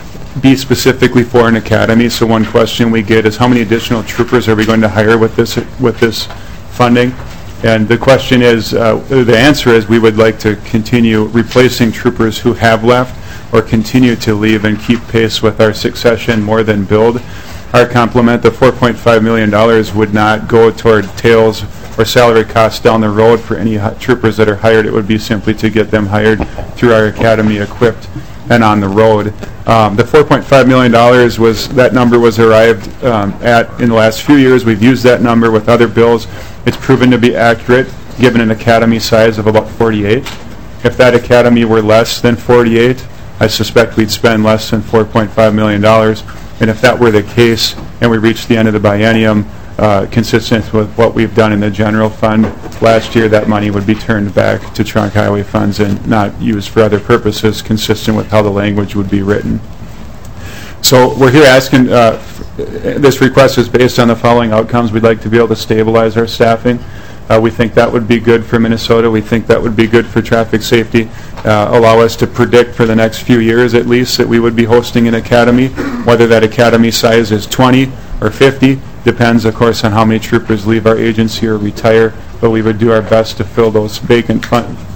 an academy. So one question we get is how many additional troopers are we going to hire with this funding? And the question is, the answer is we would like to continue replacing troopers who have left or continue to leave and keep pace with our succession more than build. Our complement, the $4.5 million, would not go toward tails or salary costs down the road for any troopers that are hired. It would be simply to get them hired through our academy equipped and on the road. The $4.5 million that number was arrived at in the last few years. We've used that number with other bills. It's proven to be accurate given an academy size of about 48. If that academy were less than 48, I suspect we'd spend less than $4.5 million. And if that were the case and we reached the end of the biennium, consistent with what we've done in the general fund last year, that money would be turned back to trunk highway funds and not used for other purposes, consistent with how the language would be written. So we're here asking, this request is based on the following outcomes. We'd like to be able to stabilize our staffing. We think that would be good for Minnesota. We think that would be good for traffic safety. Allow us to predict for the next few years at least that we would be hosting an academy. Whether that academy size is 20 or 50 depends, of course, on how many troopers leave our agency or retire. But we would do our best to fill those vacant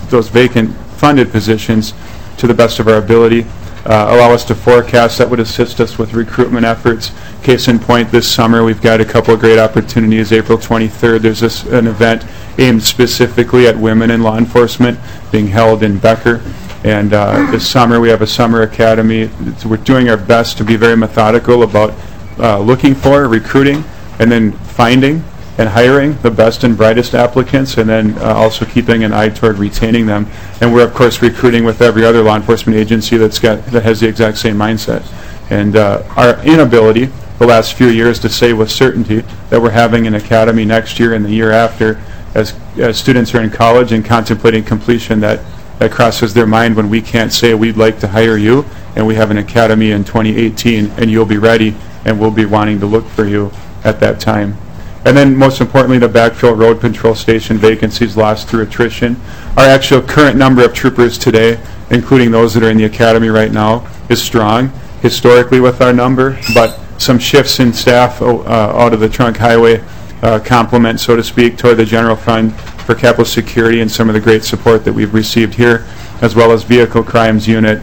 funded positions to the best of our ability. Allow us to forecast. That would assist us with recruitment efforts. Case in point, this summer we've got a couple of great opportunities. April 23rd, there's an event aimed specifically at women in law enforcement being held in Becker. And this summer we have a summer academy. We're doing our best to be very methodical about looking for, recruiting, and then finding and hiring the best and brightest applicants, and then also keeping an eye toward retaining them. And we're, of course, recruiting with every other law enforcement agency that has the exact same mindset. And our inability the last few years to say with certainty that we're having an academy next year and the year after, as students are in college and contemplating completion, that crosses their mind when we can't say we'd like to hire you, and we have an academy in 2018, and you'll be ready, and we'll be wanting to look for you at that time. And then, most importantly, the backfill road patrol station vacancies lost through attrition. Our actual current number of troopers today, including those that are in the academy right now, is strong historically with our number, but some shifts in staff out of the trunk highway complement, so to speak, toward the general fund for capital security and some of the great support that we've received here, as well as vehicle crimes unit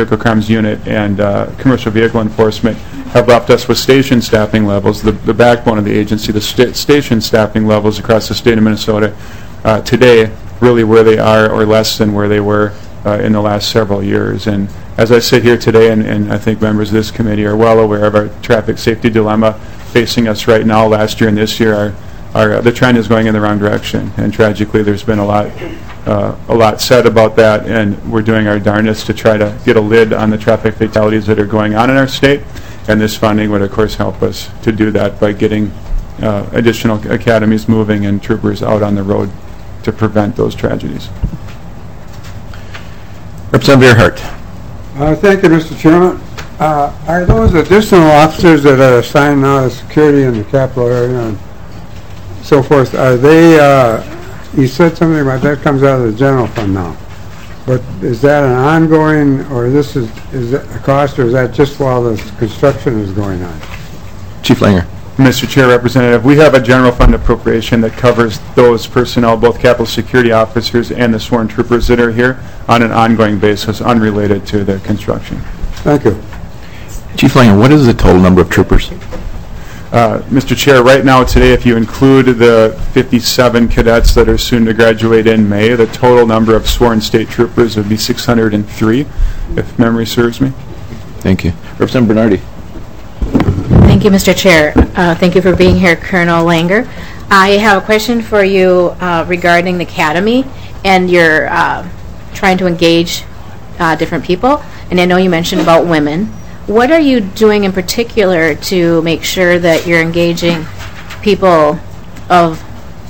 and commercial vehicle enforcement, have left us with station staffing levels, the backbone of the agency, the station staffing levels across the state of Minnesota today really where they are or less than where they were in the last several years. And as I sit here today, and I think members of this committee are well aware of our traffic safety dilemma facing us right now, last year and this year, the trend is going in the wrong direction. And tragically, there's been a lot said about that, and we're doing our darndest to try to get a lid on the traffic fatalities that are going on in our state. And this funding would, of course, help us to do that by getting additional academies moving and troopers out on the road to prevent those tragedies. Representative Earhart. Thank you, Mr. Chairman. Are those additional officers that are assigned now to security in the capital area and so forth, are they, you said something about that comes out of the general fund now, but is that an ongoing, or is that a cost, or is that just while the construction is going on? Chief Langer. Mr. Chair, Representative, we have a general fund appropriation that covers those personnel, both capital security officers and the sworn troopers that are here, on an ongoing basis, unrelated to the construction. Thank you. Chief Langer, what is the total number of troopers? Mr. Chair, right now today, if you include the 57 cadets that are soon to graduate in May, the total number of sworn state troopers would be 603, if memory serves me. Thank you. Representative Bernardi. Thank you, Mr. Chair. Thank you for being here, Colonel Langer. I have a question for you regarding the academy, and you're trying to engage different people, and I know you mentioned about women. What are you doing in particular to make sure that you're engaging people of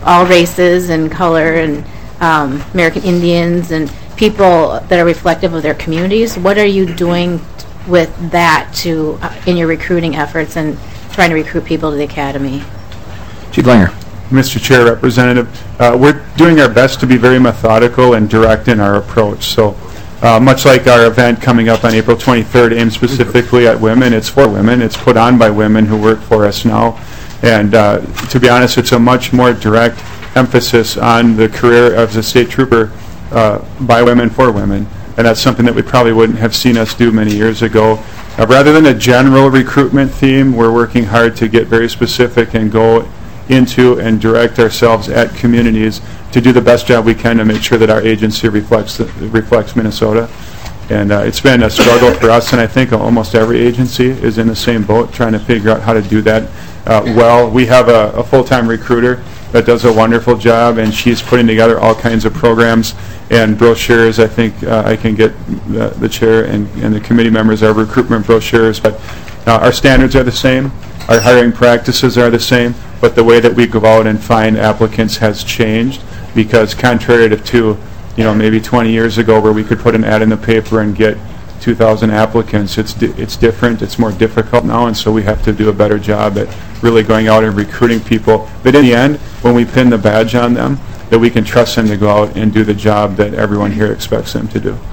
all races and color and American Indians and people that are reflective of their communities. What are you doing with that to in your recruiting efforts and trying to recruit people to the academy? Chief Langer. Mr. Chair, Representative, we're doing our best to be very methodical and direct in our approach. So much like our event coming up on April 23rd, aimed specifically at women, it's for women. It's put on by women who work for us now. And to be honest, it's a much more direct emphasis on the career as a state trooper by women for women. And that's something that we probably wouldn't have seen us do many years ago. Rather than a general recruitment theme, we're working hard to get very specific and go into and direct ourselves at communities to do the best job we can to make sure that our agency reflects Minnesota. And it's been a struggle for us, and I think almost every agency is in the same boat trying to figure out how to do that well. We have a full-time recruiter that does a wonderful job, and she's putting together all kinds of programs and brochures. I think I can get the chair and the committee members our recruitment brochures, but our standards are the same, our hiring practices are the same, but the way that we go out and find applicants has changed, because contrary to maybe 20 years ago where we could put an ad in the paper and get 2,000 applicants, it's different, it's more difficult now, and so we have to do a better job at really going out and recruiting people. But in the end, when we pin the badge on them, that we can trust them to go out and do the job that everyone here expects them to do.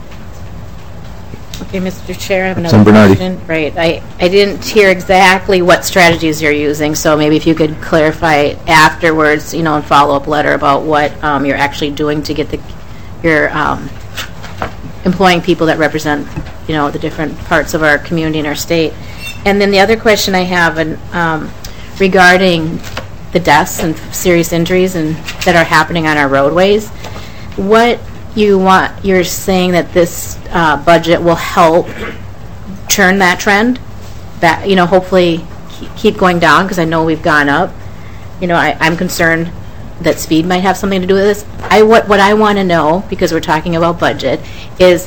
Okay, Mr. Chair, I have another question. Right, I didn't hear exactly what strategies you're using, so maybe if you could clarify afterwards, in follow-up letter about what you're actually doing to get your employing people that represent, the different parts of our community and our state. And then the other question I have regarding the deaths and serious injuries that are happening on our roadways. What you're saying that this budget will help turn that trend, that hopefully keep going down, because I know we've gone up. I'm concerned that speed might have something to do with this. What I want to know, because we're talking about budget, is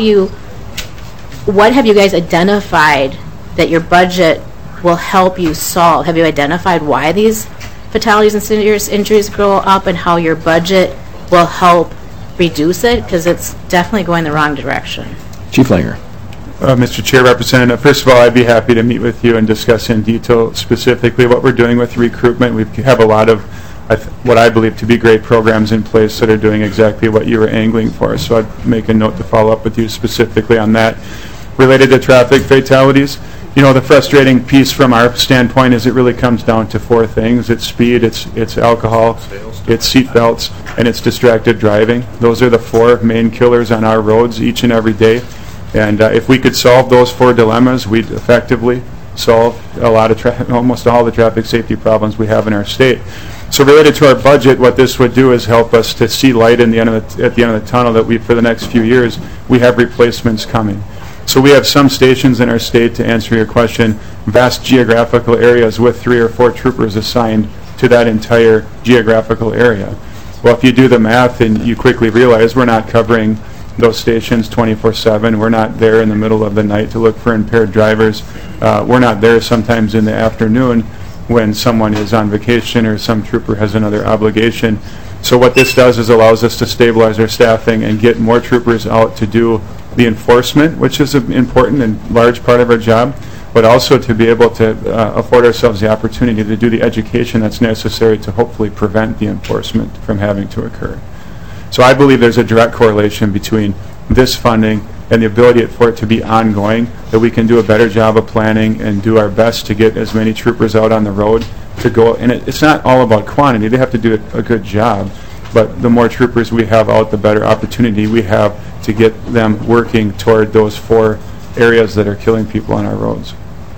what have you guys identified that your budget will help you solve? Have you identified why these fatalities and serious injuries go up, and how your budget will help reduce it? Because it's definitely going the wrong direction. Chief Langer. Mr. Chair, Representative, first of all, I'd be happy to meet with you and discuss in detail specifically what we're doing with recruitment. We have a lot of what I believe to be great programs in place that are doing exactly what you were angling for. So I'd make a note to follow up with you specifically on that. Related to traffic fatalities, the frustrating piece from our standpoint is it really comes down to four things. It's speed, it's alcohol, it's seat belts, and it's distracted driving. Those are the four main killers on our roads each and every day. And if we could solve those four dilemmas, we'd effectively solve almost all the traffic safety problems we have in our state. So related to our budget, what this would do is help us to see light at the end of the tunnel that for the next few years, we have replacements coming. So we have some stations in our state, to answer your question, vast geographical areas with 3 or 4 troopers assigned to that entire geographical area. Well, if you do the math, and you quickly realize we're not covering those stations 24/7. We're not there in the middle of the night to look for impaired drivers. We're not there sometimes in the afternoon when someone is on vacation or some trooper has another obligation. So what this does is allows us to stabilize our staffing and get more troopers out to do the enforcement, which is an important and large part of our job, but also to be able to afford ourselves the opportunity to do the education that's necessary to hopefully prevent the enforcement from having to occur. So I believe there's a direct correlation between this funding and the ability for it to be ongoing, that we can do a better job of planning and do our best to get as many troopers out on the road to go. And it's not all about quantity. They have to do a good job. But the more troopers we have out, the better opportunity we have to get them working toward those 4 areas that are killing people on our roads.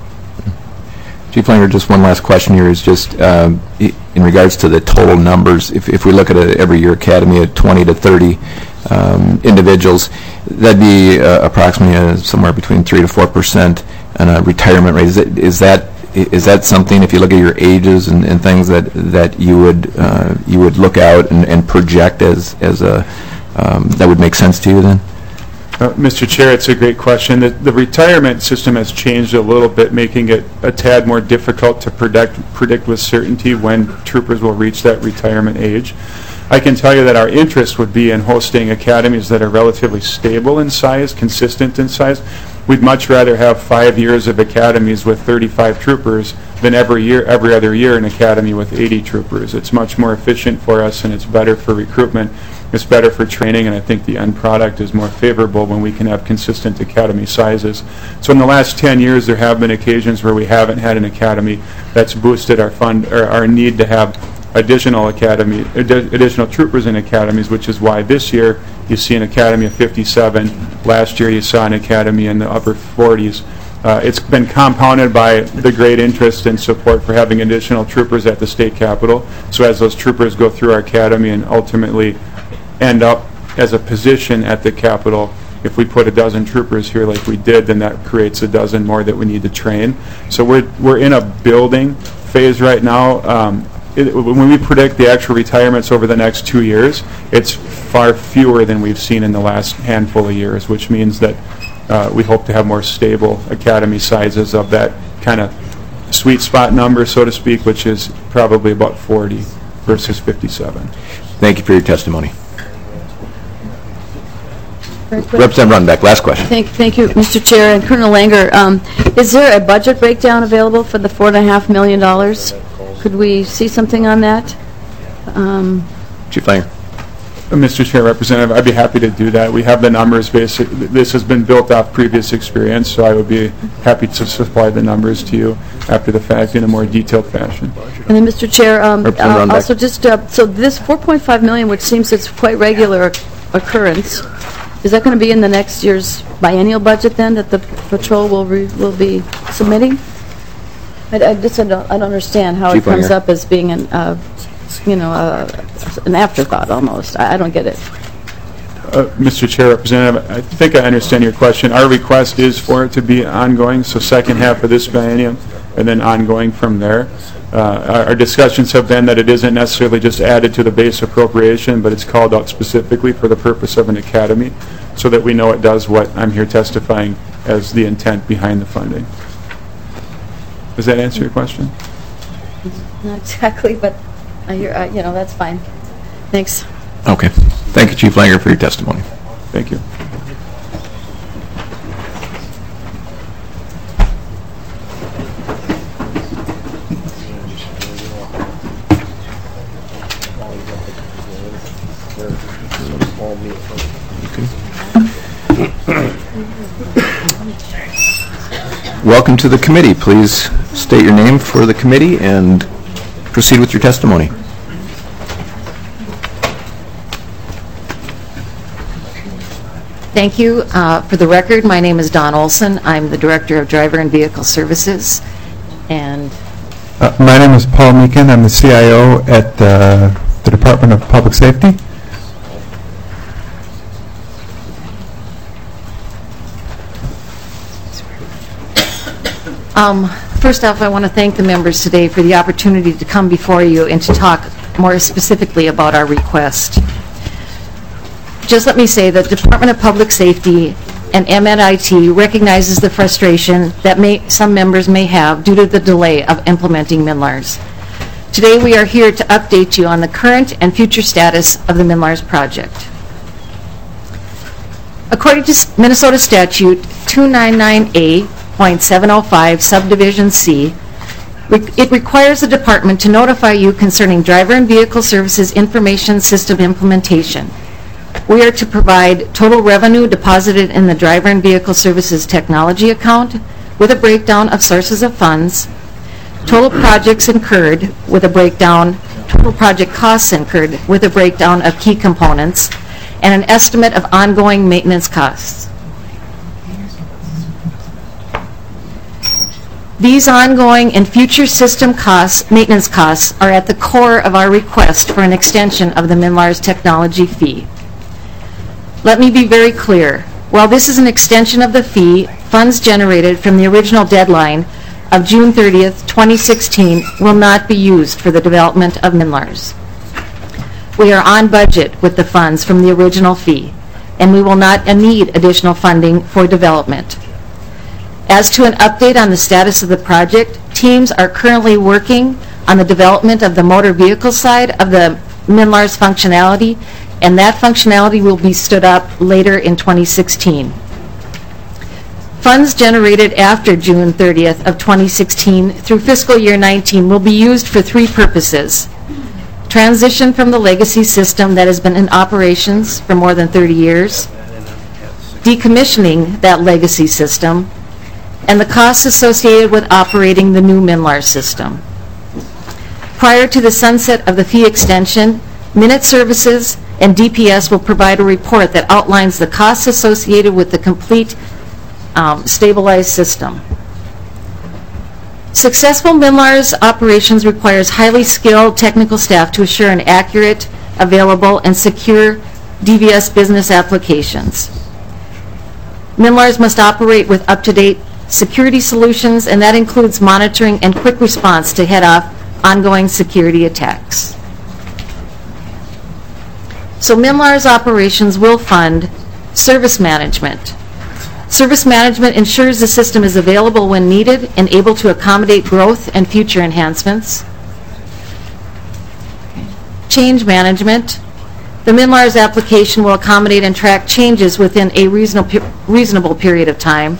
Chief Langer, just one last question here is just in regards to the total numbers. If we look at every year academy at 20 to 30 individuals, that'd be approximately somewhere between 3 to 4% on a retirement rate. Is that something, if you look at your ages and things, that you would look out and project as a that would make sense to you then? Mr. Chair, it's a great question. The retirement system has changed a little bit, making it a tad more difficult to predict with certainty when troopers will reach that retirement age. I can tell you that our interest would be in hosting academies that are relatively stable in size, consistent in size. We'd much rather have 5 years of academies with 35 troopers than every other year an academy with 80 troopers. It's much more efficient for us, and it's better for recruitment. It's better for training, and I think the end product is more favorable when we can have consistent academy sizes. So in the last 10 years, there have been occasions where we haven't had an academy. That's boosted our need to have additional troopers in academies, which is why this year you see an academy of 57. Last year you saw an academy in the upper 40s. It's been compounded by the great interest and support for having additional troopers at the state capitol. So as those troopers go through our academy and ultimately end up as a position at the capitol, if we put a dozen troopers here like we did, then that creates a dozen more that we need to train. So we're in a building phase right now. When we predict the actual retirements over the next 2 years, it's far fewer than we've seen in the last handful of years, which means that we hope to have more stable academy sizes of that kind of sweet spot number, so to speak, which is probably about 40 versus 57. Thank you for your testimony. Representative Runbeck, last question. Thank you, Mr. Chair. And Colonel Langer, is there a budget breakdown available for the $4.5 million? Could we see something on that? Chief Langer. Mr. Chair, Representative, I'd be happy to do that. We have the numbers. This has been built off previous experience, so I would be happy to supply the numbers to you after the fact in a more detailed fashion. And then, Mr. Chair, also just, so this $4.5 million, which seems it's quite regular occurrence, is that going to be in the next year's biennial budget then that the patrol will be submitting? I don't understand how Chief it comes Langer. up as being an afterthought almost. I don't get it. Mr. Chair, Representative, I think I understand your question. Our request is for it to be ongoing, so second half of this biennium and then ongoing from there. Our discussions have been that it isn't necessarily just added to the base appropriation, but it's called out specifically for the purpose of an academy so that we know it does what I'm here testifying as the intent behind the funding. Does that answer your question? Not exactly, but that's fine. Thanks. Okay. Thank you, Chief Langer, for your testimony. Thank you. Welcome to the committee. Please state your name for the committee and proceed with your testimony. Thank you. For the record, my name is Don Olson. I'm the Director of Driver and Vehicle Services. And my name is Paul Meekin. I'm the CIO at the Department of Public Safety. First off, I want to thank the members today for the opportunity to come before you and to talk more specifically about our request. Just let me say that the Department of Public Safety and MNIT recognizes the frustration that some members may have due to the delay of implementing MNLARS. Today we are here to update you on the current and future status of the MNLARS project. According to Minnesota Statute 299A.705 Subdivision C, it requires the department to notify you concerning Driver and Vehicle Services Information System implementation. We are to provide total revenue deposited in the Driver and Vehicle Services Technology account with a breakdown of sources of funds, total projects incurred with a breakdown, total project costs incurred with a breakdown of key components, and an estimate of ongoing maintenance costs. These ongoing and future system costs, maintenance costs, are at the core of our request for an extension of the MNLARS technology fee. Let me be very clear. While this is an extension of the fee, funds generated from the original deadline of June 30th, 2016 will not be used for the development of MNLARS. We are on budget with the funds from the original fee. and we will not need additional funding for development. As to an update on the status of the project, teams are currently working on the development of the motor vehicle side of the MNLARS functionality, and that functionality will be stood up later in 2016. Funds generated after June 30th of 2016 through fiscal year 19 will be used for three purposes: transition from the legacy system that has been in operations for more than 30 years, decommissioning that legacy system, and the costs associated with operating the new MNLARS system. Prior to the sunset of the fee extension, Minute Services and DPS will provide a report that outlines the costs associated with the complete stabilized system. Successful MNLARS operations requires highly skilled technical staff to assure an accurate, available, and secure DVS business applications. MNLARS must operate with up-to-date security solutions, and that includes monitoring and quick response to head off ongoing security attacks. So MNLARS operations will fund service management. Service management ensures the system is available when needed and able to accommodate growth and future enhancements. Change management. The MNLARS application will accommodate and track changes within a reasonable period of time.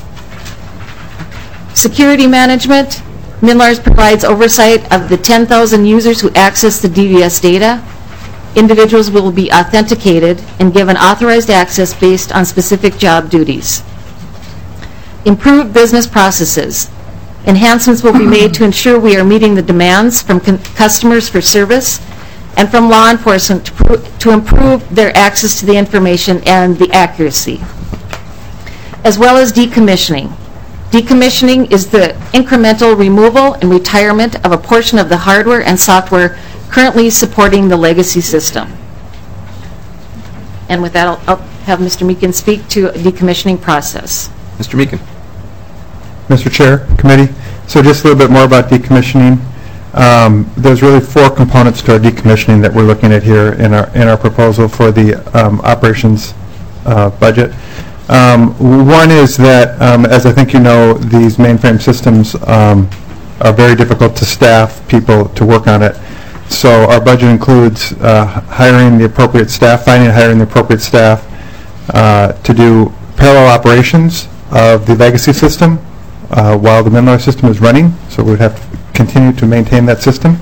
Security management. MNLARS provides oversight of the 10,000 users who access the DVS data. Individuals will be authenticated and given authorized access based on specific job duties. Improved business processes. Enhancements will be made to ensure we are meeting the demands from customers for service and from law enforcement to improve their access to the information and the accuracy, as well as decommissioning. Decommissioning is the incremental removal and retirement of a portion of the hardware and software currently supporting the legacy system. And with that, I'll have Mr. Meekin speak to a decommissioning process. Mr. Meekin. Mr. Chair, committee, so just a little bit more about decommissioning. There's really four components to our decommissioning that we're looking at here in our proposal for the operations budget. One is that, as I think you know, these mainframe systems are very difficult to staff people to work on it. So our budget includes hiring the appropriate staff, finding and hiring the appropriate staff to do parallel operations of the legacy system while the MNLARS system is running. So we would have to continue to maintain that system.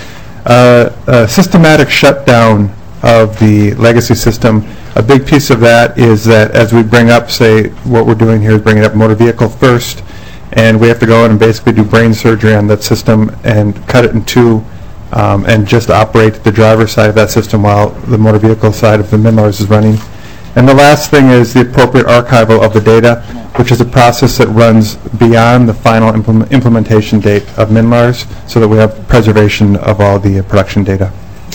A systematic shutdown of the legacy system. A big piece of that is that as we bring up, say, what we're doing here is bringing up motor vehicle first, and we have to go in and basically do brain surgery on that system and cut it in two and just operate the driver's side of that system while the motor vehicle side of the MNLARS is running. And the last thing is the appropriate archival of the data, which is a process that runs beyond the final implementation date of MNLARS so that we have preservation of all the production data.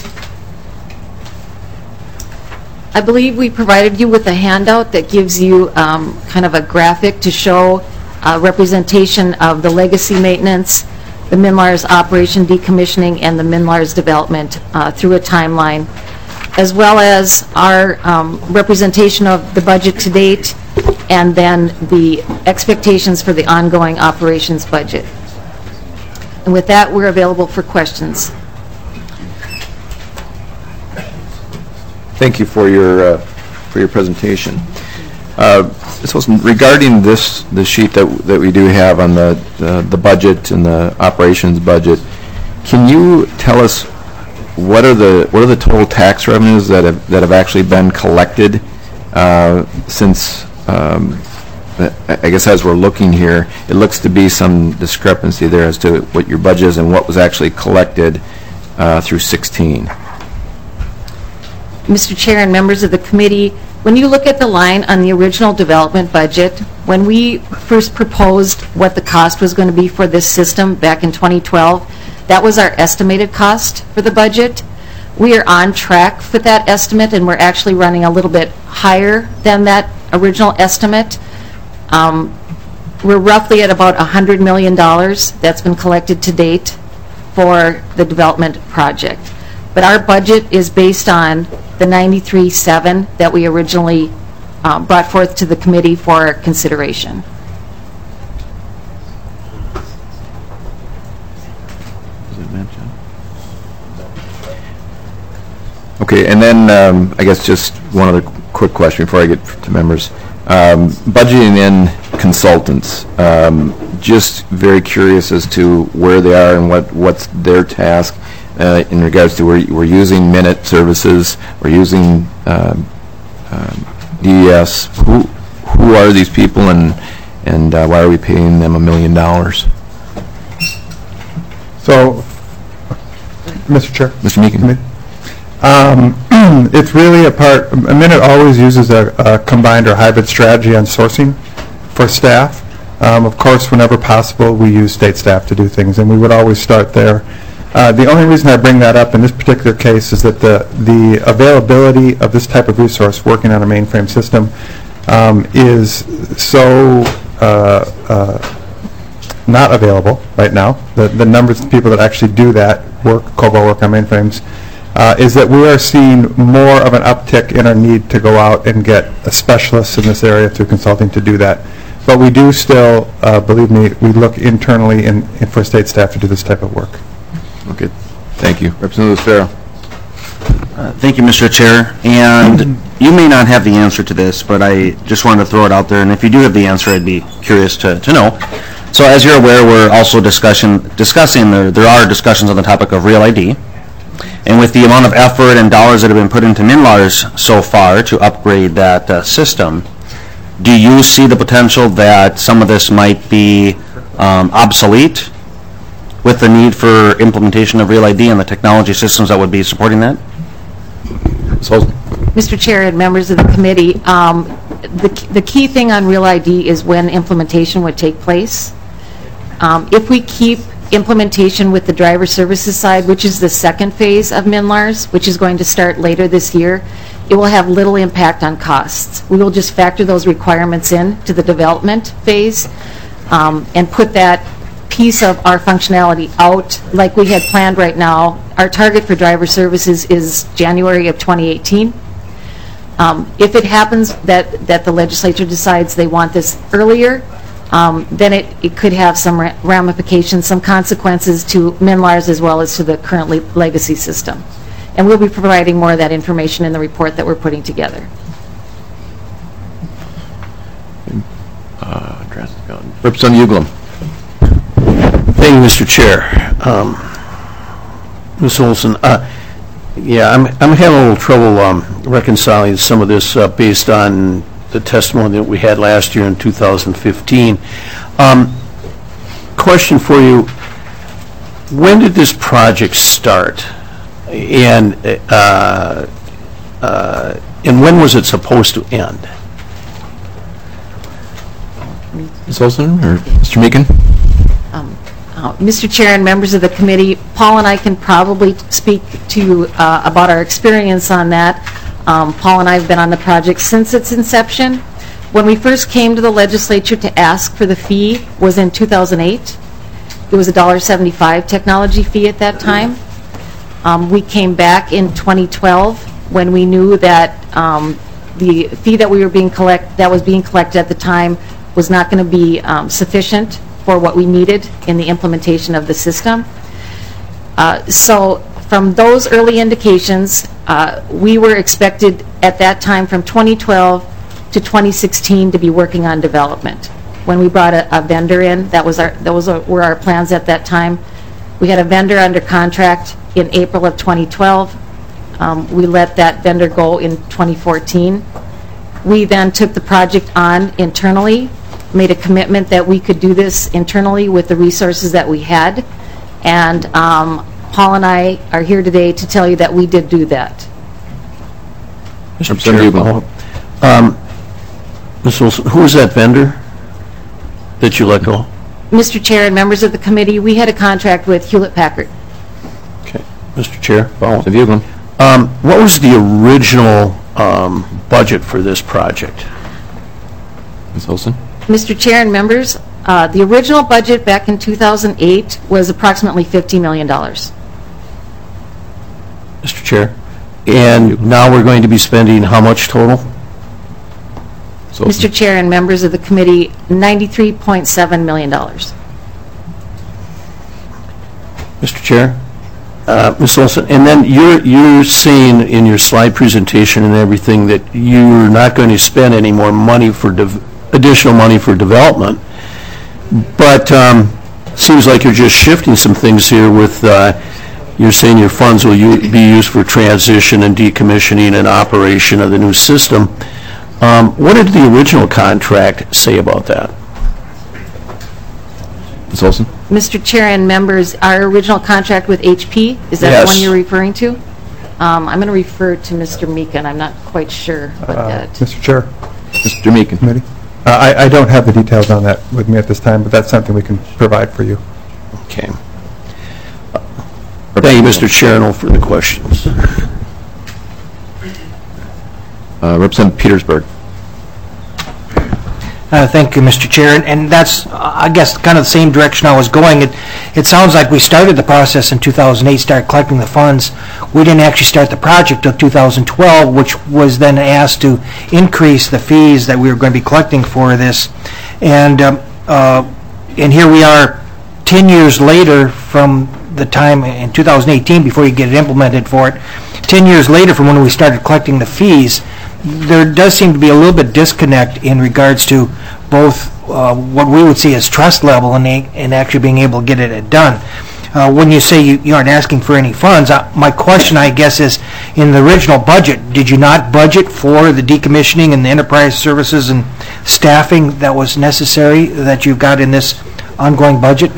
I believe we provided you with a handout that gives you kind of a graphic to show representation of the legacy maintenance, the MNLARS operation decommissioning, and the MNLARS development through a timeline, as well as our representation of the budget to date and then the expectations for the ongoing operations budget. And with that, we're available for questions. Thank you for your presentation. So regarding the sheet that we do have on the budget and the operations budget, can you tell us what are the total tax revenues that have actually been collected since? I guess as we're looking here, it looks to be some discrepancy there as to what your budget is and what was actually collected through 16. Mr. Chair and members of the committee, when you look at the line on the original development budget, when we first proposed what the cost was going to be for this system back in 2012, that was our estimated cost for the budget. We are on track for that estimate, and we're actually running a little bit higher than that original estimate. We're roughly at about $100 million that's been collected to date for the development project. But our budget is based on the 93.7 that we originally brought forth to the committee for consideration. Okay, and then I guess just one other quick question before I get to members. Budgeting in consultants, just very curious as to where they are and what's their task in regards to we're using Minute Services, we're using DES. Who are these people and why are we paying them $1 million? So, Mr. Chair. Mr. Meekin. It's really a Minute always uses a combined or hybrid strategy on sourcing for staff. Of course, whenever possible, we use state staff to do things, and we would always start there. The only reason I bring that up in this particular case is that the availability of this type of resource working on a mainframe system is so not available right now. The numbers of people that actually do that work, COBOL work on mainframes, is that we are seeing more of an uptick in our need to go out and get a specialist in this area through consulting to do that. But we do still, believe me, we look internally for state staff to do this type of work. Okay, thank you. Representative Sparrow. Thank you, Mr. Chair. And you may not have the answer to this, but I just wanted to throw it out there. And if you do have the answer, I'd be curious to know. So as you're aware, we're also discussing, there are discussions on the topic of Real ID. And with the amount of effort and dollars that have been put into MNLARS so far to upgrade that system, do you see the potential that some of this might be obsolete with the need for implementation of Real ID and the technology systems that would be supporting that? Mr. Chair and members of the committee, the key thing on Real ID is when implementation would take place. If we keep implementation with the driver services side, which is the second phase of MNLARS, which is going to start later this year, it will have little impact on costs. We will just factor those requirements in to the development phase and put that piece of our functionality out like we had planned right now. Our target for driver services is January of 2018. If it happens that the legislature decides they want this earlier, then it could have some ramifications, some consequences to MNLARS as well as to the current legacy system. And we'll be providing more of that information in the report that we're putting together. Representative Uglum. Thank you, Mr. Chair. Ms. Olson, yeah, I'm having a little trouble reconciling some of this based on the testimony that we had last year in 2015. Question for you, when did this project start? And when was it supposed to end? Ms. Olson or Mr. Meekin? Mr. Chair and members of the committee, Paul and I can probably speak to you about our experience on that. Paul and I have been on the project since its inception. When we first came to the legislature to ask for the fee was in 2008. It was a $1.75 technology fee at that time. We came back in 2012 when we knew that the fee that was being collected at the time was not going to be sufficient for what we needed in the implementation of the system. So from those early indications, we were expected at that time from 2012 to 2016 to be working on development. When we brought a vendor in, those were our plans at that time. We had a vendor under contract in April of 2012. We let that vendor go in 2014. We then took the project on internally, made a commitment that we could do this internally with the resources that we had, and Paul and I are here today to tell you that we did do that. Mr. Chair, Ms. Wilson, who was that vendor that you let go? Mr. Chair and members of the committee, we had a contract with Hewlett-Packard. Okay. Mr. Chair, what was the original budget for this project? Ms. Olson? Mr. Chair and members, the original budget back in 2008 was approximately $50 million. Mr. Chair, and now we're going to be spending how much total? Mr. Chair and members of the committee, $93.7 million. Mr. Chair? Ms. Olson, and then you're saying in your slide presentation and everything that you're not going to spend any more money for additional money for development, but seems like you're just shifting some things here with, you're saying your funds will be used for transition and decommissioning and operation of the new system. What did the original contract say about that? Ms. Olson? Mr. Chair and members, our original contract with HP, is that the one you're referring to? I'm going to refer to Mr. Meekin. I'm not quite sure what that... Mr. Chair. Mr. Meekin. Committee. I don't have the details on that with me at this time, but that's something we can provide for you. Okay. Thank you, Mr. Chair. No further questions. Representative Petersburg. Thank you, Mr. Chair. And that's, I guess, kind of the same direction I was going. It sounds like we started the process in 2008, started collecting the funds. We didn't actually start the project until 2012, which was then asked to increase the fees that we were going to be collecting for this. And here we are 10 years later from the time in 2018, before you get it implemented for it, 10 years later from when we started collecting the fees. There does seem to be a little bit disconnect in regards to both what we would see as trust level and actually being able to get it done. When you say you aren't asking for any funds, my question, I guess, is in the original budget, did you not budget for the decommissioning and the enterprise services and staffing that was necessary that you've got in this ongoing budget?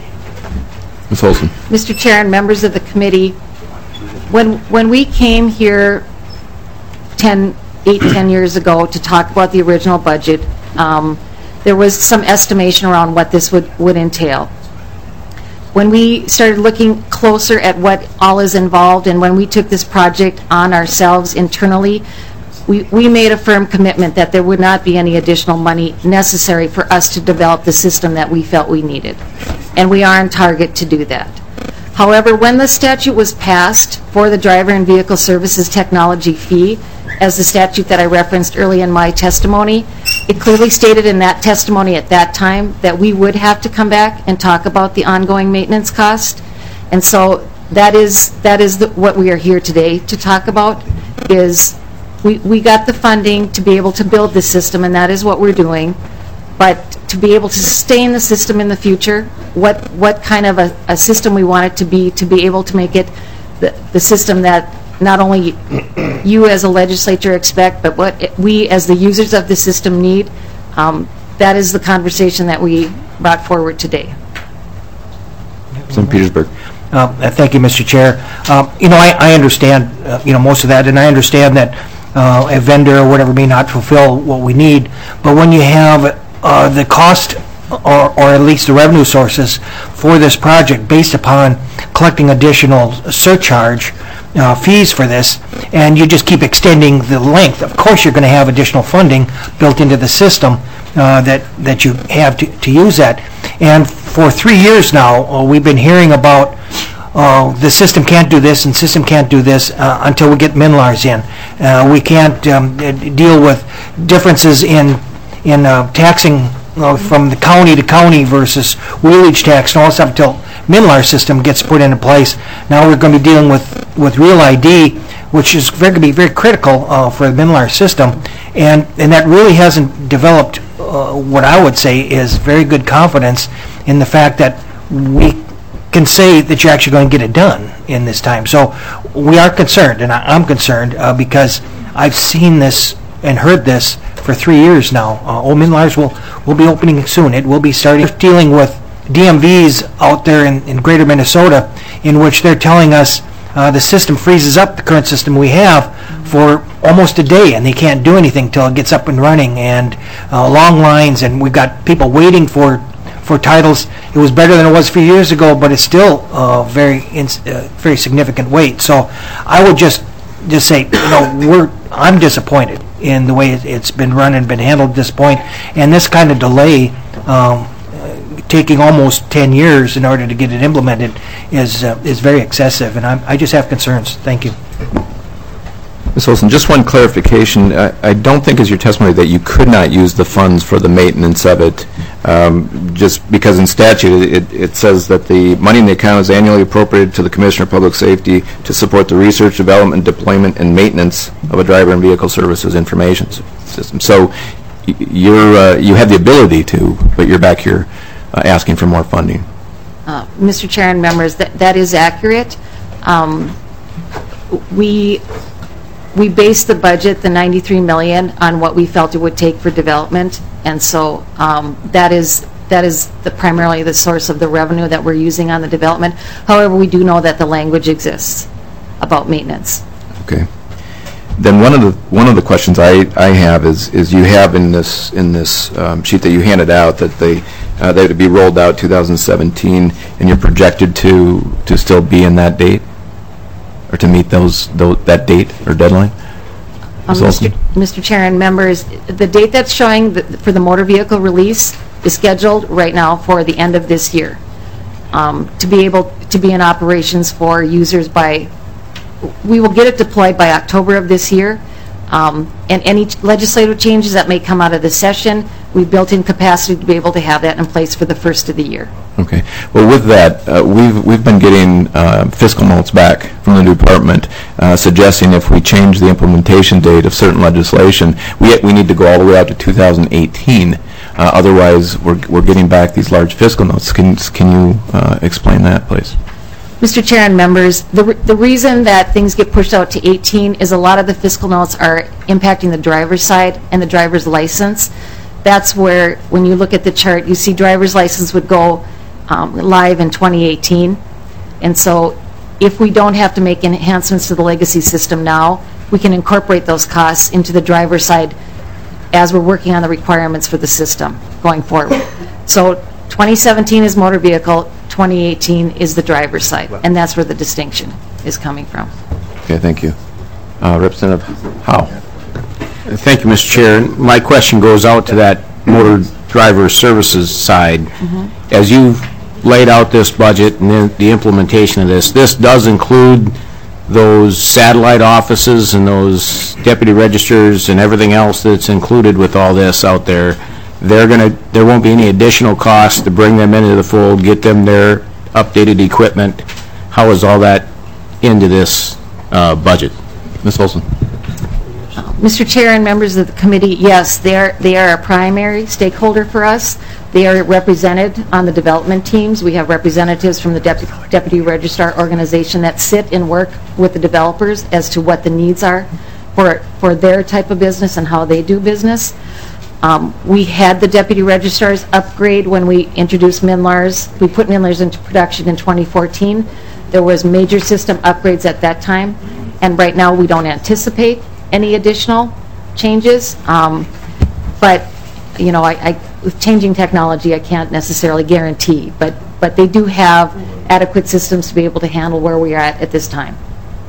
Ms. Olson. Mr. Chair and members of the committee, when we came here 10 years ago to talk about the original budget, there was some estimation around what this would entail. When we started looking closer at what all is involved and when we took this project on ourselves internally, we made a firm commitment that there would not be any additional money necessary for us to develop the system that we felt we needed. And we are on target to do that. However, when the statute was passed for the driver and vehicle services technology fee, as the statute that I referenced early in my testimony, it clearly stated in that testimony at that time that we would have to come back and talk about the ongoing maintenance cost. And so that is what we are here today to talk about, is we got the funding to be able to build this system, and that is what we're doing. But to be able to sustain the system in the future, what kind of a system we want it to be able to make it the system that not only you as a legislature expect, but what we as the users of the system need, that is the conversation that we brought forward today. St. Petersburg. Thank you, Mr. Chair. I understand, most of that, and I understand that a vendor or whatever may not fulfill what we need, but when you have the cost or at least the revenue sources for this project based upon collecting additional surcharge fees for this, and you just keep extending the length, of course you're going to have additional funding built into the system that you have to use that. And for 3 years now, we've been hearing about the system can't do this and the system can't do this until we get MNLARS in. We can't deal with differences in taxing from the county to county versus wheelage tax and all that stuff until MNLARS system gets put into place. Now we're going to be dealing with Real ID, which is going to be very critical for the MNLARS system, and that really hasn't developed what I would say is very good confidence in the fact that we can say that you're actually going to get it done in this time. So we are concerned, and I'm concerned because I've seen this and heard this for 3 years now. MNLARS will be opening soon. It will be starting dealing with DMVs out there in greater Minnesota, in which they're telling us the system freezes up, the current system we have, for almost a day, and they can't do anything till it gets up and running, and long lines, and we've got people waiting for titles. It was better than it was a few years ago, but it's still very significant wait. So I would just say, I'm disappointed in the way it's been run and been handled at this point, and this kind of delay, taking almost 10 years in order to get it implemented, is very excessive, and I just have concerns. Thank you. Ms. Olson, just one clarification. I don't think is your testimony that you could not use the funds for the maintenance of it, just because in statute it says that the money in the account is annually appropriated to the Commissioner of Public Safety to support the research, development, deployment, and maintenance of a driver and vehicle services information system. So you have the ability to, but you're back here asking for more funding. Mr. Chair and members, that is accurate. We based the budget, the $93 million, on what we felt it would take for development, and so that is primarily the source of the revenue that we're using on the development. However, we do know that the language exists about maintenance. Okay. Then one of the questions I have is you have in this sheet that you handed out that they would be rolled out 2017, and you're projected to still be in that date, or to meet that date or deadline? Mr. Chair and members, the date that's showing for the motor vehicle release is scheduled right now for the end of this year. To be able to be in operations for users we will get it deployed by October of this year. And any legislative changes that may come out of this session, we've built in capacity to be able to have that in place for the first of the year. Okay. Well, with that, we've been getting fiscal notes back from the department suggesting if we change the implementation date of certain legislation, we need to go all the way out to 2018. Otherwise, we're getting back these large fiscal notes. Can you explain that, please? Mr. Chair and members, the reason that things get pushed out to 18 is a lot of the fiscal notes are impacting the driver's side and the driver's license. That's where, when you look at the chart, you see driver's license would go live in 2018. And so if we don't have to make enhancements to the legacy system now, we can incorporate those costs into the driver's side as we're working on the requirements for the system going forward. So 2017 is motor vehicle, 2018 is the driver's side, and that's where the distinction is coming from. Okay, thank you. Representative Howe. Thank you, Mr. Chair. My question goes out to that motor driver services side. As you've laid out this budget and then the implementation of this does include those satellite offices and those deputy registers and everything else that's included with all this out there. There won't be any additional cost to bring them into the fold, get them their updated equipment. How is all that into this budget? Ms. Olson. Mr. Chair and members of the committee, yes, they are a primary stakeholder for us. They are represented on the development teams. We have representatives from the Deputy Registrar organization that sit and work with the developers as to what the needs are for their type of business and how they do business. We had the Deputy Registrars upgrade when we introduced MNLARS. We put MNLARS into production in 2014. There was major system upgrades at that time, and right now we don't anticipate any additional changes. But, you know, with changing technology, I can't necessarily guarantee, but they do have adequate systems to be able to handle where we are at this time.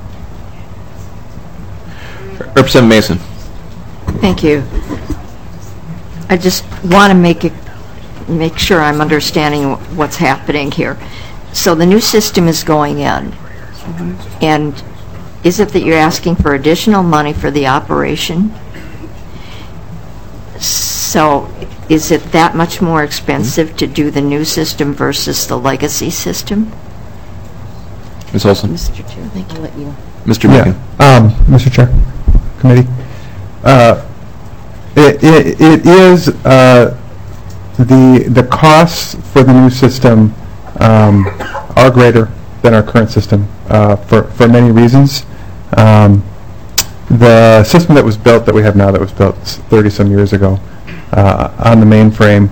Representative Mason. Thank you. I just want to make sure I'm understanding what's happening here. So the new system is going in, and is it that you're asking for additional money for the operation? So is it that much more expensive to do the new system versus the legacy system? Ms. Olson. Mr. Chair, I think I'll let you. Mr. Macon. Mr. Chair, committee. It is the costs for the new system are greater than our current system for many reasons. The system that was built, that we have now, that was built 30-some years ago on the mainframe,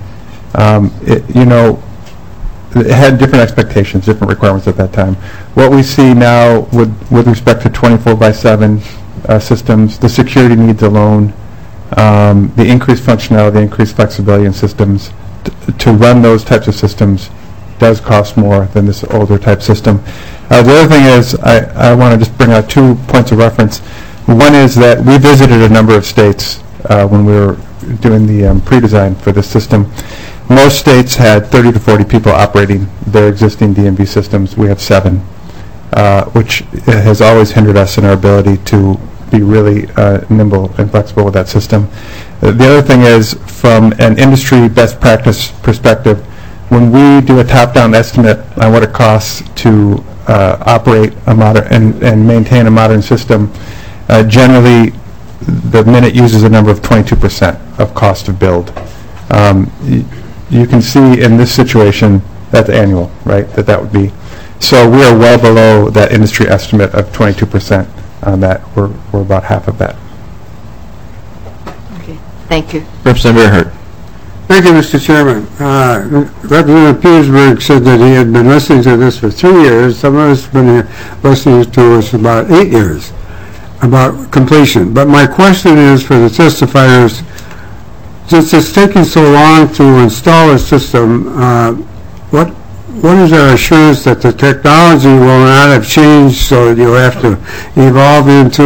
it had different expectations, different requirements at that time. What we see now with respect to 24/7 systems, the security needs alone, the increased functionality, the increased flexibility in systems, to run those types of systems does cost more than this older type system. The other thing is, I want to just bring out 2 points of reference. One is that we visited a number of states when we were doing the pre-design for this system. Most states had 30 to 40 people operating their existing DMV systems. We have 7, which has always hindered us in our ability to be really nimble and flexible with that system. The other thing is, from an industry best practice perspective, when we do a top-down estimate on what it costs to operate a modern and maintain a modern system, generally the Minute uses a number of 22% of cost of build. You can see in this situation that's annual, right? That would be. So we are well below that industry estimate of 22% on that. We're about half of that. Okay, thank you. Representative Earhart. Thank you, Mr. Chairman. Representative Petersburg said that he had been listening to this for 3 years. Some of us have been here listening to us about 8 years about completion. But my question is for the testifiers, since it's taking so long to install a system, what is our assurance that the technology will not have changed so that you'll have to evolve into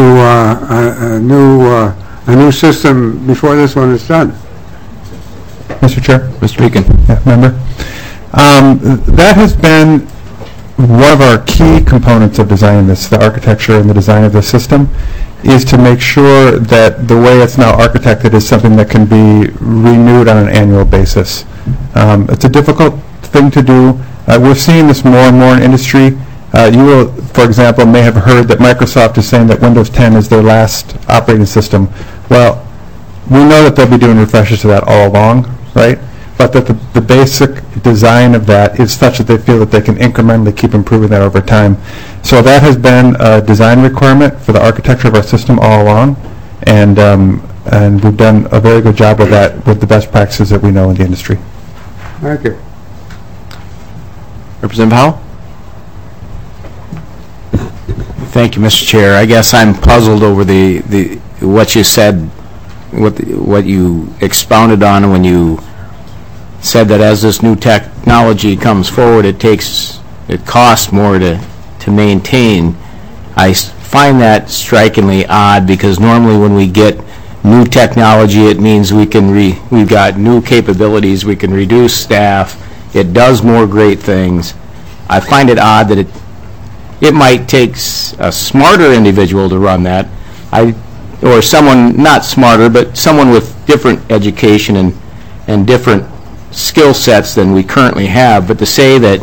a new system before this one is done? Mr. Chair? Mr. Meekin. Yeah, member. That has been one of our key components of designing this, the architecture and the design of the system, is to make sure that the way it's now architected is something that can be renewed on an annual basis. It's a difficult thing to do. We're seeing this more and more in industry. You will, for example, may have heard that Microsoft is saying that Windows 10 is their last operating system. Well, we know that they'll be doing refreshes to that all along, right? But that the basic design of that is such that they feel that they can incrementally keep improving that over time. So that has been a design requirement for the architecture of our system all along, and we've done a very good job with that with the best practices that we know in the industry. Thank you. Representative Howell? Thank you, Mr. Chair. I guess I'm puzzled over what you said, what you expounded on when you said that as this new technology comes forward, it costs more to maintain. I find that strikingly odd, because normally when we get new technology, it means we've got new capabilities, we can reduce staff, it does more great things. I find it odd that it might take a smarter individual to run that, or someone not smarter, but someone with different education and different skill sets than we currently have. But to say that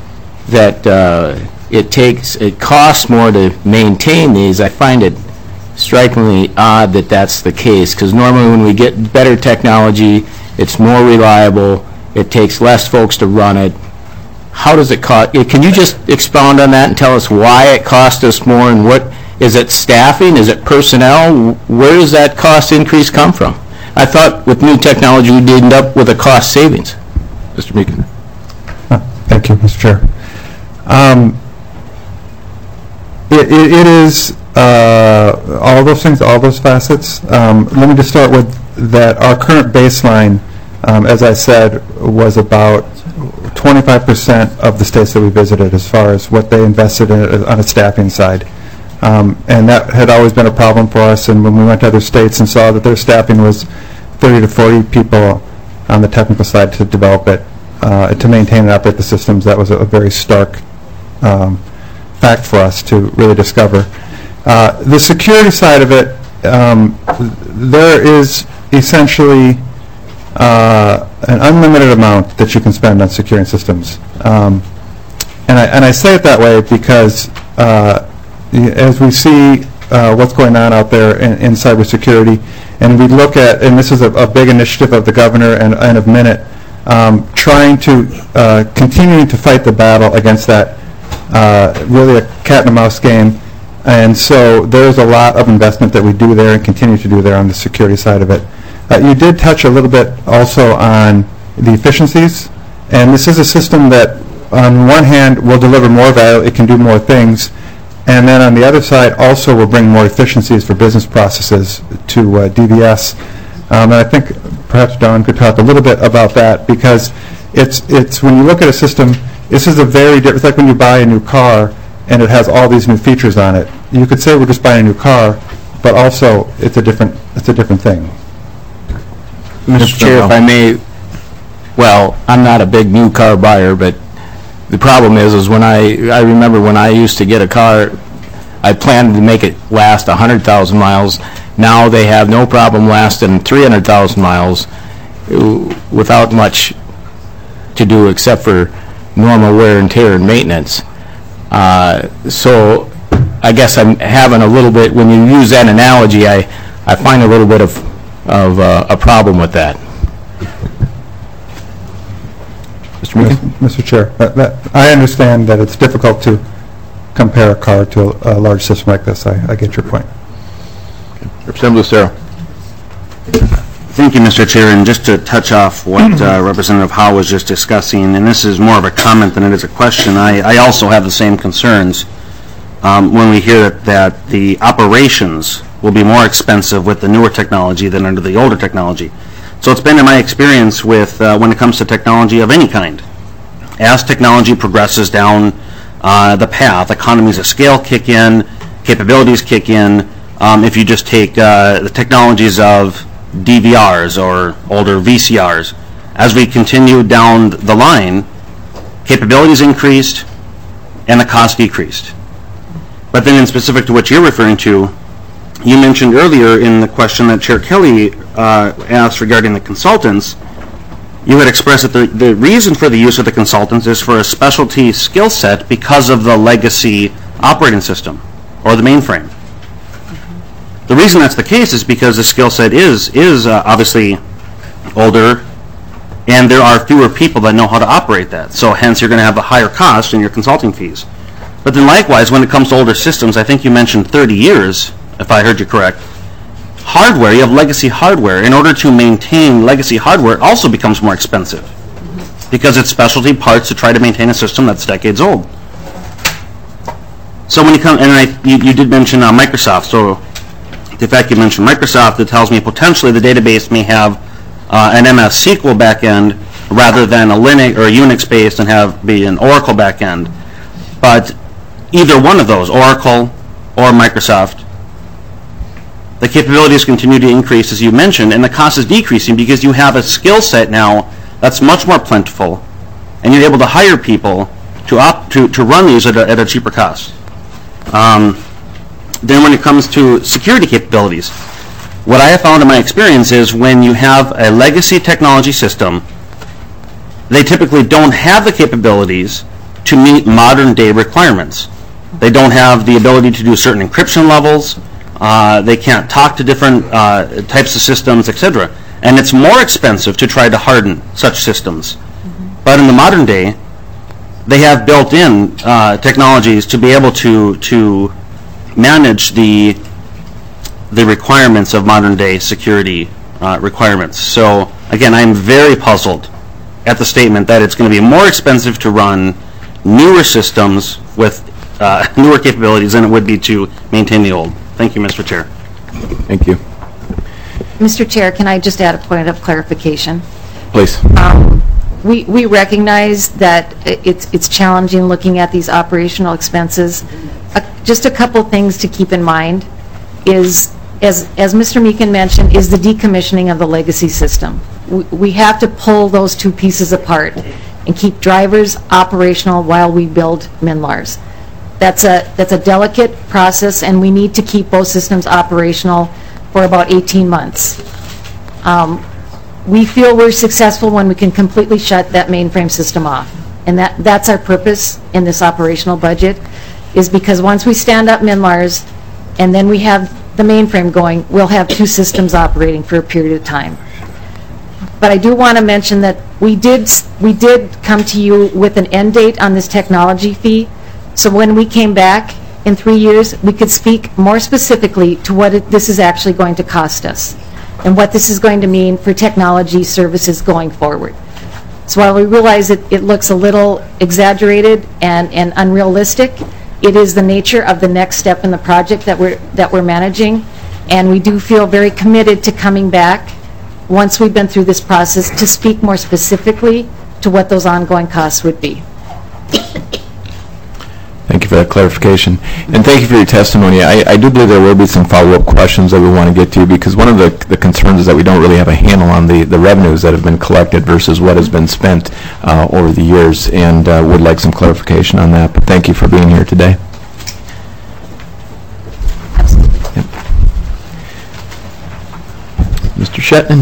it costs more to maintain these, I find it strikingly odd that that's the case, because normally when we get better technology, it's more reliable, it takes less folks to run it. How does it cost? Can you just expound on that and tell us why it costs us more, and what is it? Staffing? Is it personnel? Where does that cost increase come from? I thought with new technology we'd end up with a cost savings. Mr. Meekin. Thank you, Mr. Chair. It is all those things, all those facets. Let me just start with that our current baseline, as I said, was about 25% of the states that we visited as far as what they invested in on a staffing side. And that had always been a problem for us, and when we went to other states and saw that their staffing was 30 to 40 people on the technical side to develop it, to maintain and operate the systems, that was a very stark fact for us to really discover. The security side of it, there is essentially an unlimited amount that you can spend on securing systems. And I say it that way because as we see what's going on out there in cybersecurity, and we look at, and this is a big initiative of the governor and of Minute, trying to continuing to fight the battle against that, really a cat and a mouse game. And so there's a lot of investment that we do there and continue to do there on the security side of it. You did touch a little bit also on the efficiencies, and this is a system that on one hand will deliver more value, it can do more things, and then on the other side also will bring more efficiencies for business processes to DVS. And I think perhaps Don could talk a little bit about that, because it's when you look at a system, this is a very different, it's like when you buy a new car and it has all these new features on it. You could say we're just buying a new car, but also it's a different thing. Mr. Chair, if I may, well, I'm not a big new car buyer, but the problem is when I remember when I used to get a car, I planned to make it last 100,000 miles. Now they have no problem lasting 300,000 miles without much to do except for normal wear and tear and maintenance. So I guess I'm having a little bit, when you use that analogy, I find a little bit of a problem with that. Mr. Meekin? Mr. Chair, I understand that it's difficult to compare a car to a large system like this. I get your point. Representative Lucero. Thank you, Mr. Chair. And just to touch off what Representative Howe was just discussing, and this is more of a comment than it is a question, I also have the same concerns when we hear that the operations will be more expensive with the newer technology than under the older technology. So it's been in my experience with when it comes to technology of any kind. As technology progresses down the path, economies of scale kick in, capabilities kick in. If you just take the technologies of DVRs or older VCRs, as we continue down the line, capabilities increased and the cost decreased. But then in specific to what you're referring to, you mentioned earlier in the question that Chair Kelly asked regarding the consultants, you had expressed that the reason for the use of the consultants is for a specialty skill set because of the legacy operating system or the mainframe. The reason that's the case is because the skill set is obviously older, and there are fewer people that know how to operate that. So hence you're going to have a higher cost in your consulting fees. But then likewise, when it comes to older systems, I think you mentioned 30 years, if I heard you correct. Hardware, you have legacy hardware. In order to maintain legacy hardware, it also becomes more expensive because it's specialty parts to try to maintain a system that's decades old. So when you come, and you did mention Microsoft, so the fact you mentioned Microsoft, it tells me potentially the database may have an MS SQL backend rather than a Linux or a Unix-based and be an Oracle backend. But either one of those, Oracle or Microsoft, the capabilities continue to increase, as you mentioned, and the cost is decreasing because you have a skill set now that's much more plentiful, and you're able to hire people to run these at a cheaper cost. Then when it comes to security capabilities, what I have found in my experience is when you have a legacy technology system, they typically don't have the capabilities to meet modern day requirements. They don't have the ability to do certain encryption levels. They can't talk to different types of systems, etc. And it's more expensive to try to harden such systems. But in the modern day, they have built-in technologies to be able to manage the requirements of modern-day security requirements. So again, I'm very puzzled at the statement that it's going to be more expensive to run newer systems with newer capabilities than it would be to maintain the old. Thank you, Mr. Chair. Thank you. Mr. Chair, can I just add a point of clarification? Please. We recognize that it's challenging looking at these operational expenses. Just a couple things to keep in mind is, as Mr. Meekin mentioned, is the decommissioning of the legacy system. We have to pull those two pieces apart and keep drivers operational while we build MNLARs. That's a delicate process, and we need to keep both systems operational for about 18 months. We feel we're successful when we can completely shut that mainframe system off. And that's our purpose in this operational budget, is because once we stand up MNLARs and then we have the mainframe going, we'll have two systems operating for a period of time. But I do want to mention that we did come to you with an end date on this technology fee. So when we came back in 3 years, we could speak more specifically to what this is actually going to cost us and what this is going to mean for technology services going forward. So while we realize it looks a little exaggerated and unrealistic, it is the nature of the next step in the project that we're managing, and we do feel very committed to coming back once we've been through this process to speak more specifically to what those ongoing costs would be. Thank you for that clarification. And thank you for your testimony. I do believe there will be some follow-up questions that we want to get to, because one of the concerns is that we don't really have a handle on the revenues that have been collected versus what has been spent over the years, and would like some clarification on that. But thank you for being here today. Shetland?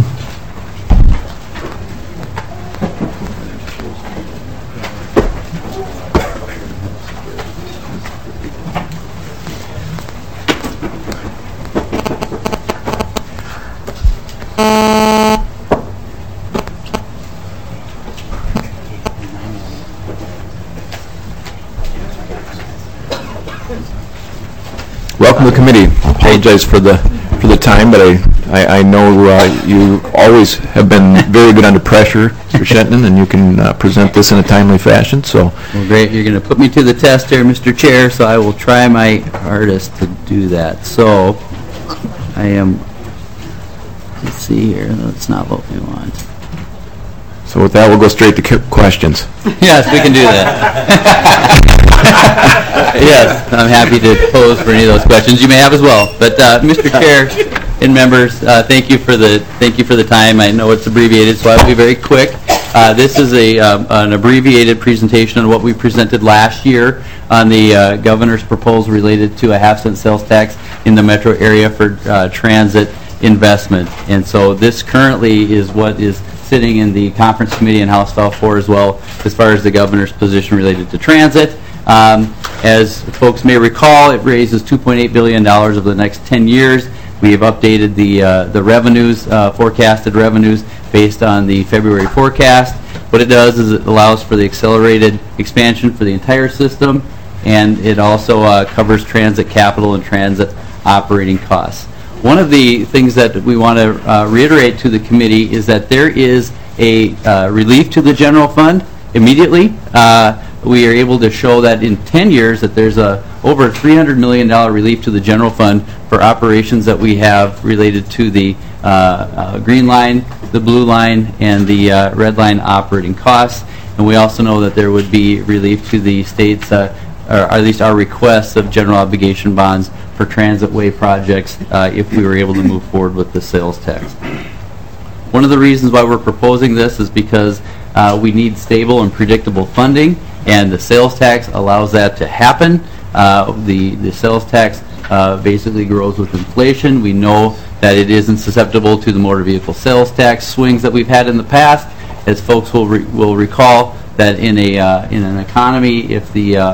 Welcome to the committee. Apologize for the time, but I know you always have been very good under pressure, Mr. Shetland, and you can present this in a timely fashion. So, well, great. You're going to put me to the test here, Mr. Chair, so I will try my hardest to do that. So, I am. Let's see here. That's not what we want. So with that, we'll go straight to questions. Yes, we can do that. Yes, I'm happy to pose for any of those questions you may have as well. But Mr. Chair and members, thank you for the time. I know it's abbreviated, so I'll be very quick. This is an abbreviated presentation on what we presented last year on the governor's proposal related to a half-cent sales tax in the metro area for transit investment. And so this currently is what is sitting in the conference committee in House File 4 as well, as far as the governor's position related to transit. As folks may recall, it raises $2.8 billion over the next 10 years. We have updated the revenues, forecasted revenues, based on the February forecast. What it does is it allows for the accelerated expansion for the entire system, and it also covers transit capital and transit operating costs. One of the things that we want to reiterate to the committee is that there is a relief to the general fund immediately. We are able to show that in 10 years that there's over $300 million relief to the general fund for operations that we have related to the green line, the blue line, and the red line operating costs. And we also know that there would be relief to the states, or at least our requests of general obligation bonds for transitway projects if we were able to move forward with the sales tax. One of the reasons why we're proposing this is because we need stable and predictable funding, and the sales tax allows that to happen. The sales tax basically grows with inflation. We know that it isn't susceptible to the motor vehicle sales tax swings that we've had in the past. As folks will recall, that in an economy, if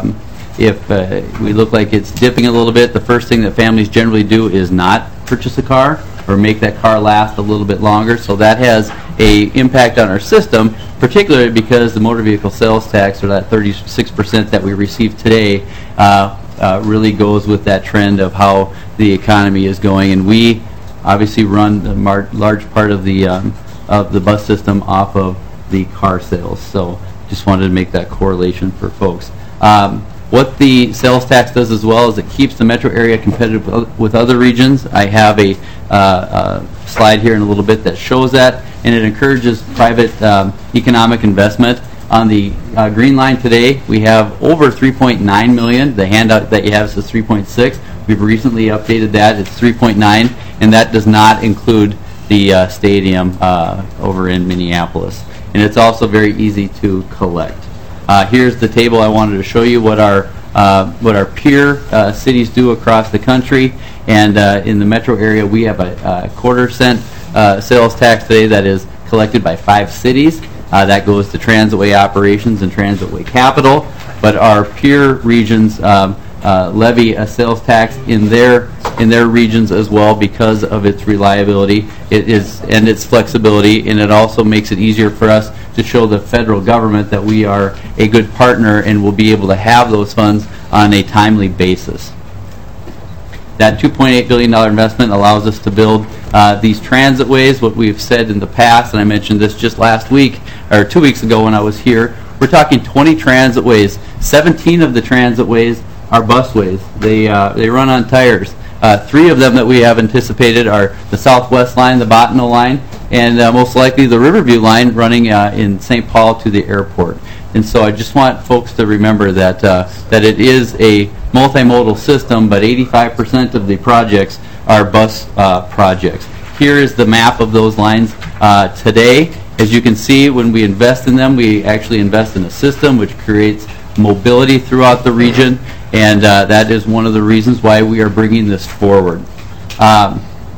we look like it's dipping a little bit, the first thing that families generally do is not purchase a car or make that car last a little bit longer. So that has an impact on our system, particularly because the motor vehicle sales tax, or that 36% that we receive today, really goes with that trend of how the economy is going. And we obviously run a large part of the bus system off of the car sales. So just wanted to make that correlation for folks. What the sales tax does as well is it keeps the metro area competitive with other regions. I have a slide here in a little bit that shows that, and it encourages private economic investment. On the green line today, we have over 3.9 million. The handout that you have says 3.6. We've recently updated that. It's 3.9, and that does not include the stadium over in Minneapolis. And it's also very easy to collect. Here's the table I wanted to show you what our peer cities do across the country. And in the metro area, we have a quarter-cent sales tax today that is collected by 5 cities. That goes to transitway operations and transitway capital. But our peer regions levy a sales tax in their regions as well because of its reliability and its flexibility, and it also makes it easier for us to show the federal government that we are a good partner and will be able to have those funds on a timely basis. That $2.8 billion investment allows us to build these transitways. What we've said in the past, and I mentioned this just last week, or 2 weeks ago when I was here, we're talking 20 transitways. 17 of the transitways are busways. They run on tires. 3 of them that we have anticipated are the Southwest line, the Bottineau line, and most likely the Riverview line running in St. Paul to the airport. And so I just want folks to remember that that it is a multimodal system, but 85% of the projects are bus projects. Here is the map of those lines today. As you can see, when we invest in them, we actually invest in a system which creates mobility throughout the region, and that is one of the reasons why we are bringing this forward.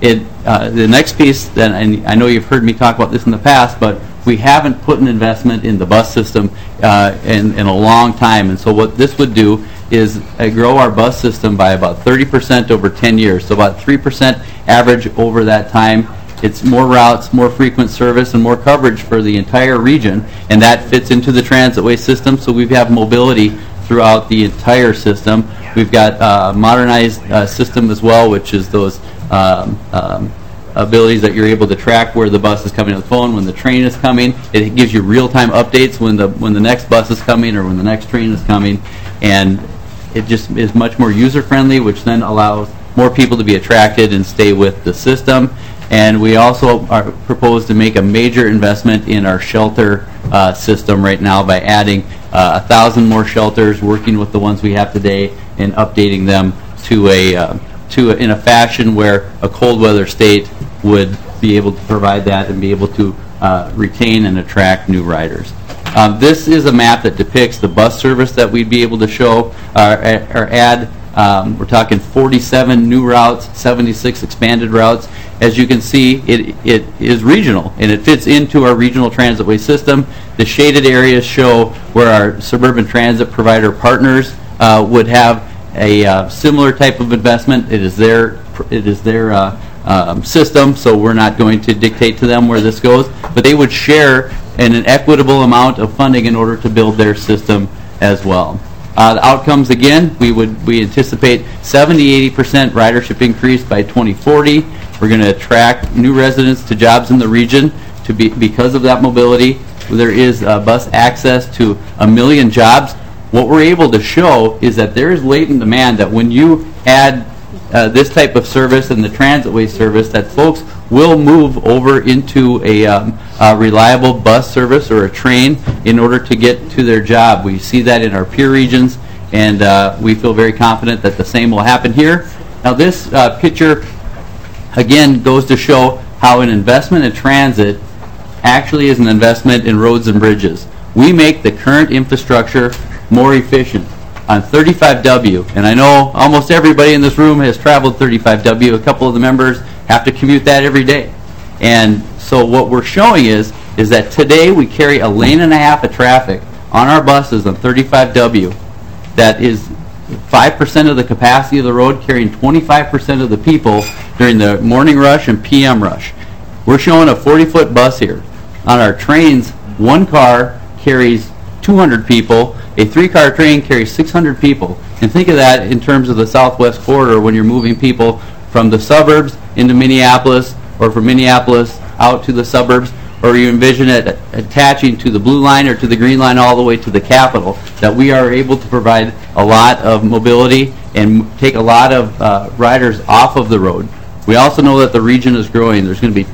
The next piece, and I know you've heard me talk about this in the past, but we haven't put an investment in the bus system in a long time. And so what this would do is grow our bus system by about 30% over 10 years. So about 3% average over that time. It's more routes, more frequent service, and more coverage for the entire region, and that fits into the Transitway system, so we have mobility throughout the entire system. We've got a modernized system as well, which is those abilities that you're able to track where the bus is coming on the phone, when the train is coming. It gives you real-time updates when the next bus is coming or when the next train is coming, and it just is much more user-friendly, which then allows more people to be attracted and stay with the system. And we also are proposed to make a major investment in our shelter system right now by adding 1,000 more shelters, working with the ones we have today, and updating them in a fashion where a cold weather state would be able to provide that and be able to retain and attract new riders. This is a map that depicts the bus service that we'd be able to show or add. We're talking 47 new routes, 76 expanded routes. As you can see, it is regional, and it fits into our regional transitway system. The shaded areas show where our suburban transit provider partners would have a similar type of investment. It is their system, so we're not going to dictate to them where this goes, but they would share in an equitable amount of funding in order to build their system as well. The outcomes, again, we anticipate 70-80% ridership increase by 2040. We're going to attract new residents to jobs in the region because of that mobility. There is bus access to 1 million jobs. What we're able to show is that there is latent demand that when you add this type of service and the Transitway service, that folks will move over into a reliable bus service or a train in order to get to their job. We see that in our peer regions, and we feel very confident that the same will happen here. Now this picture, again, goes to show how an investment in transit actually is an investment in roads and bridges. We make the current infrastructure more efficient. On 35W, and I know almost everybody in this room has traveled 35W. A couple of the members have to commute that every day. And so what we're showing is that today we carry 1.5 lanes of traffic on our buses on 35W. That is 5% of the capacity of the road, carrying 25% of the people during the morning rush and PM rush. We're showing a 40-foot bus here. On our trains, one car carries 200 people. A 3-car train carries 600 people. And think of that in terms of the Southwest Corridor when you're moving people from the suburbs into Minneapolis, or from Minneapolis out to the suburbs, or you envision it attaching to the Blue Line or to the Green Line all the way to the Capitol, that we are able to provide a lot of mobility and take a lot of riders off of the road. We also know that the region is growing. There's going to be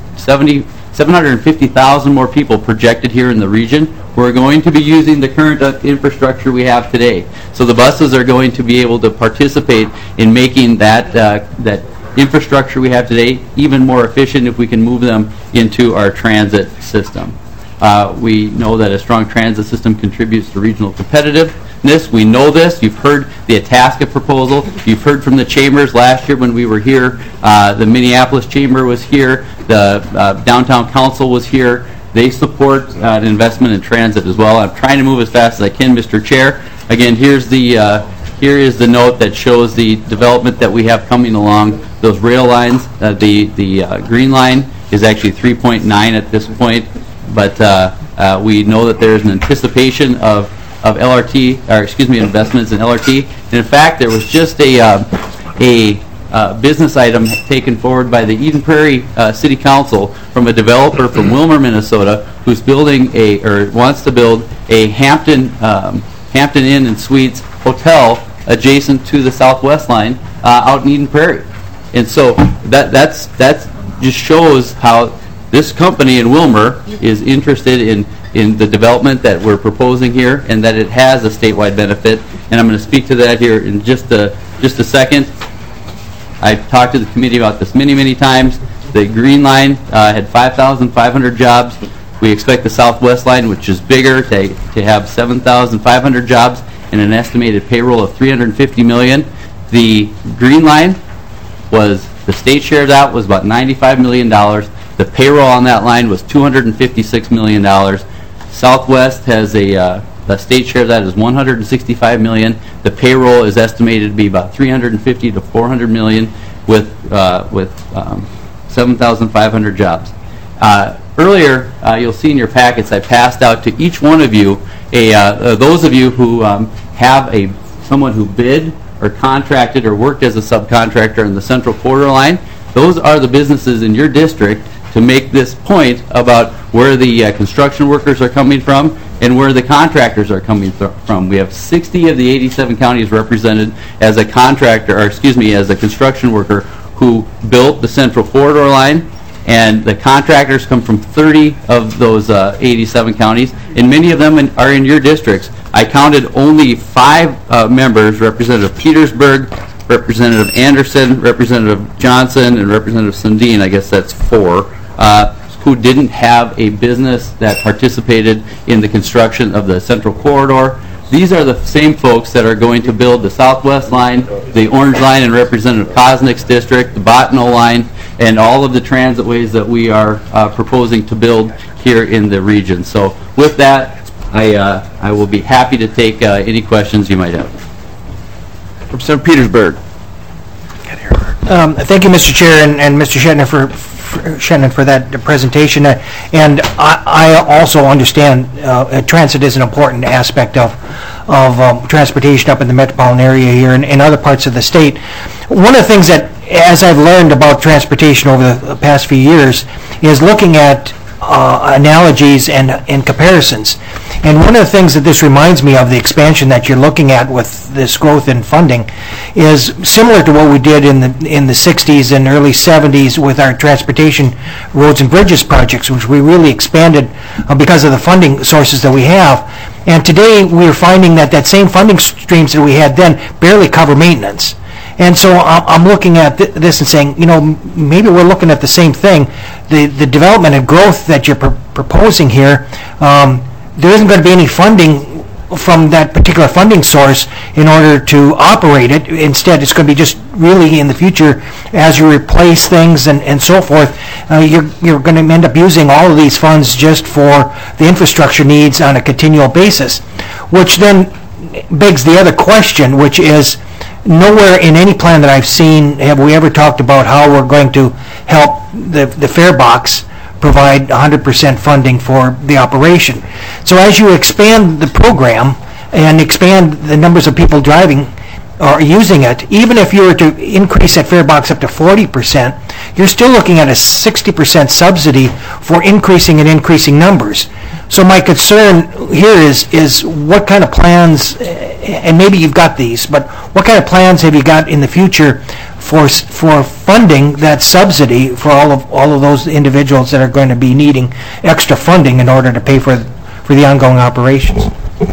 750,000 more people projected here in the region. We're going to be using the current infrastructure we have today. So the buses are going to be able to participate in making that infrastructure we have today even more efficient if we can move them into our transit system. We know that a strong transit system contributes to regional competitiveness. We know this. You've heard the Itasca proposal. You've heard from the chambers last year when we were here. The Minneapolis Chamber was here. The Downtown Council was here. They support an investment in transit as well. I'm trying to move as fast as I can, Mr. Chair. Again, here is the note that shows the development that we have coming along those rail lines. The Green Line is actually 3.9 at this point, but we know that there is an anticipation of LRT, or excuse me, investments in LRT. And in fact, there was just a business item taken forward by the Eden Prairie City Council from a developer from Wilmer, Minnesota, who's building wants to build a Hampton Inn and Suites hotel adjacent to the Southwest Line out in Eden Prairie. And so that just shows how this company in Wilmer is interested in the development that we're proposing here, and that it has a statewide benefit. And I'm going to speak to that here in just a second. I've talked to the committee about this many times. The Green Line had 5,500 jobs. We expect the Southwest Line, which is bigger, to have 7,500 jobs and an estimated payroll of $350 million. The Green Line was The state share of that was about $95 million. The payroll on that line was $256 million. Southwest has the state share of that is $165 million. The payroll is estimated to be about $350 to $400 million with 7,500 jobs. Earlier, you'll see in your packets, I passed out to each one of you, those of you who have someone who bid or contracted or worked as a subcontractor in the Central Corridor line. Those are the businesses in your district to make this point about where the construction workers are coming from and where the contractors are coming from. We have 60 of the 87 counties represented as a contractor, or excuse me, as a construction worker who built the Central Corridor line, and the contractors come from 30 of those 87 counties, and many of them are in your districts. I counted only 5 members, Representative Petersburg, Representative Anderson, Representative Johnson, and Representative Sundin, I guess that's 4, who didn't have a business that participated in the construction of the Central Corridor. These are the same folks that are going to build the Southwest line, the Orange line in Representative Kosnick's district, the Bottineau line, and all of the transitways that we are proposing to build here in the region. So with that, I will be happy to take any questions you might have. Representative Petersburg. Thank you, Mr. Chair, and Mr. Shetland for that presentation. And I also understand transit is an important aspect of transportation up in the metropolitan area here and in other parts of the state. One of the things that, as I've learned about transportation over the past few years, is looking at analogies and comparisons. And one of the things that this reminds me of, the expansion that you're looking at with this growth in funding, is similar to what we did in the 60s and early 70s with our transportation roads and bridges projects, which we really expanded because of the funding sources that we have. And today we're finding that same funding streams that we had then barely cover maintenance. And so I'm looking at this and saying, maybe we're looking at the same thing. The development and growth that you're proposing here, there isn't going to be any funding from that particular funding source in order to operate it. Instead, it's going to be just really in the future, as you replace things and so forth, you're going to end up using all of these funds just for the infrastructure needs on a continual basis, which then begs the other question, which is, nowhere in any plan that I've seen have we ever talked about how we're going to help the fare box provide 100% funding for the operation. So as you expand the program and expand the numbers of people driving or using it, even if you were to increase that fare box up to 40%, you're still looking at a 60% subsidy for increasing numbers. So my concern here is what kind of plans, and maybe you've got these, but what kind of plans have you got in the future for funding that subsidy for all of those individuals that are going to be needing extra funding in order to pay for the ongoing operations?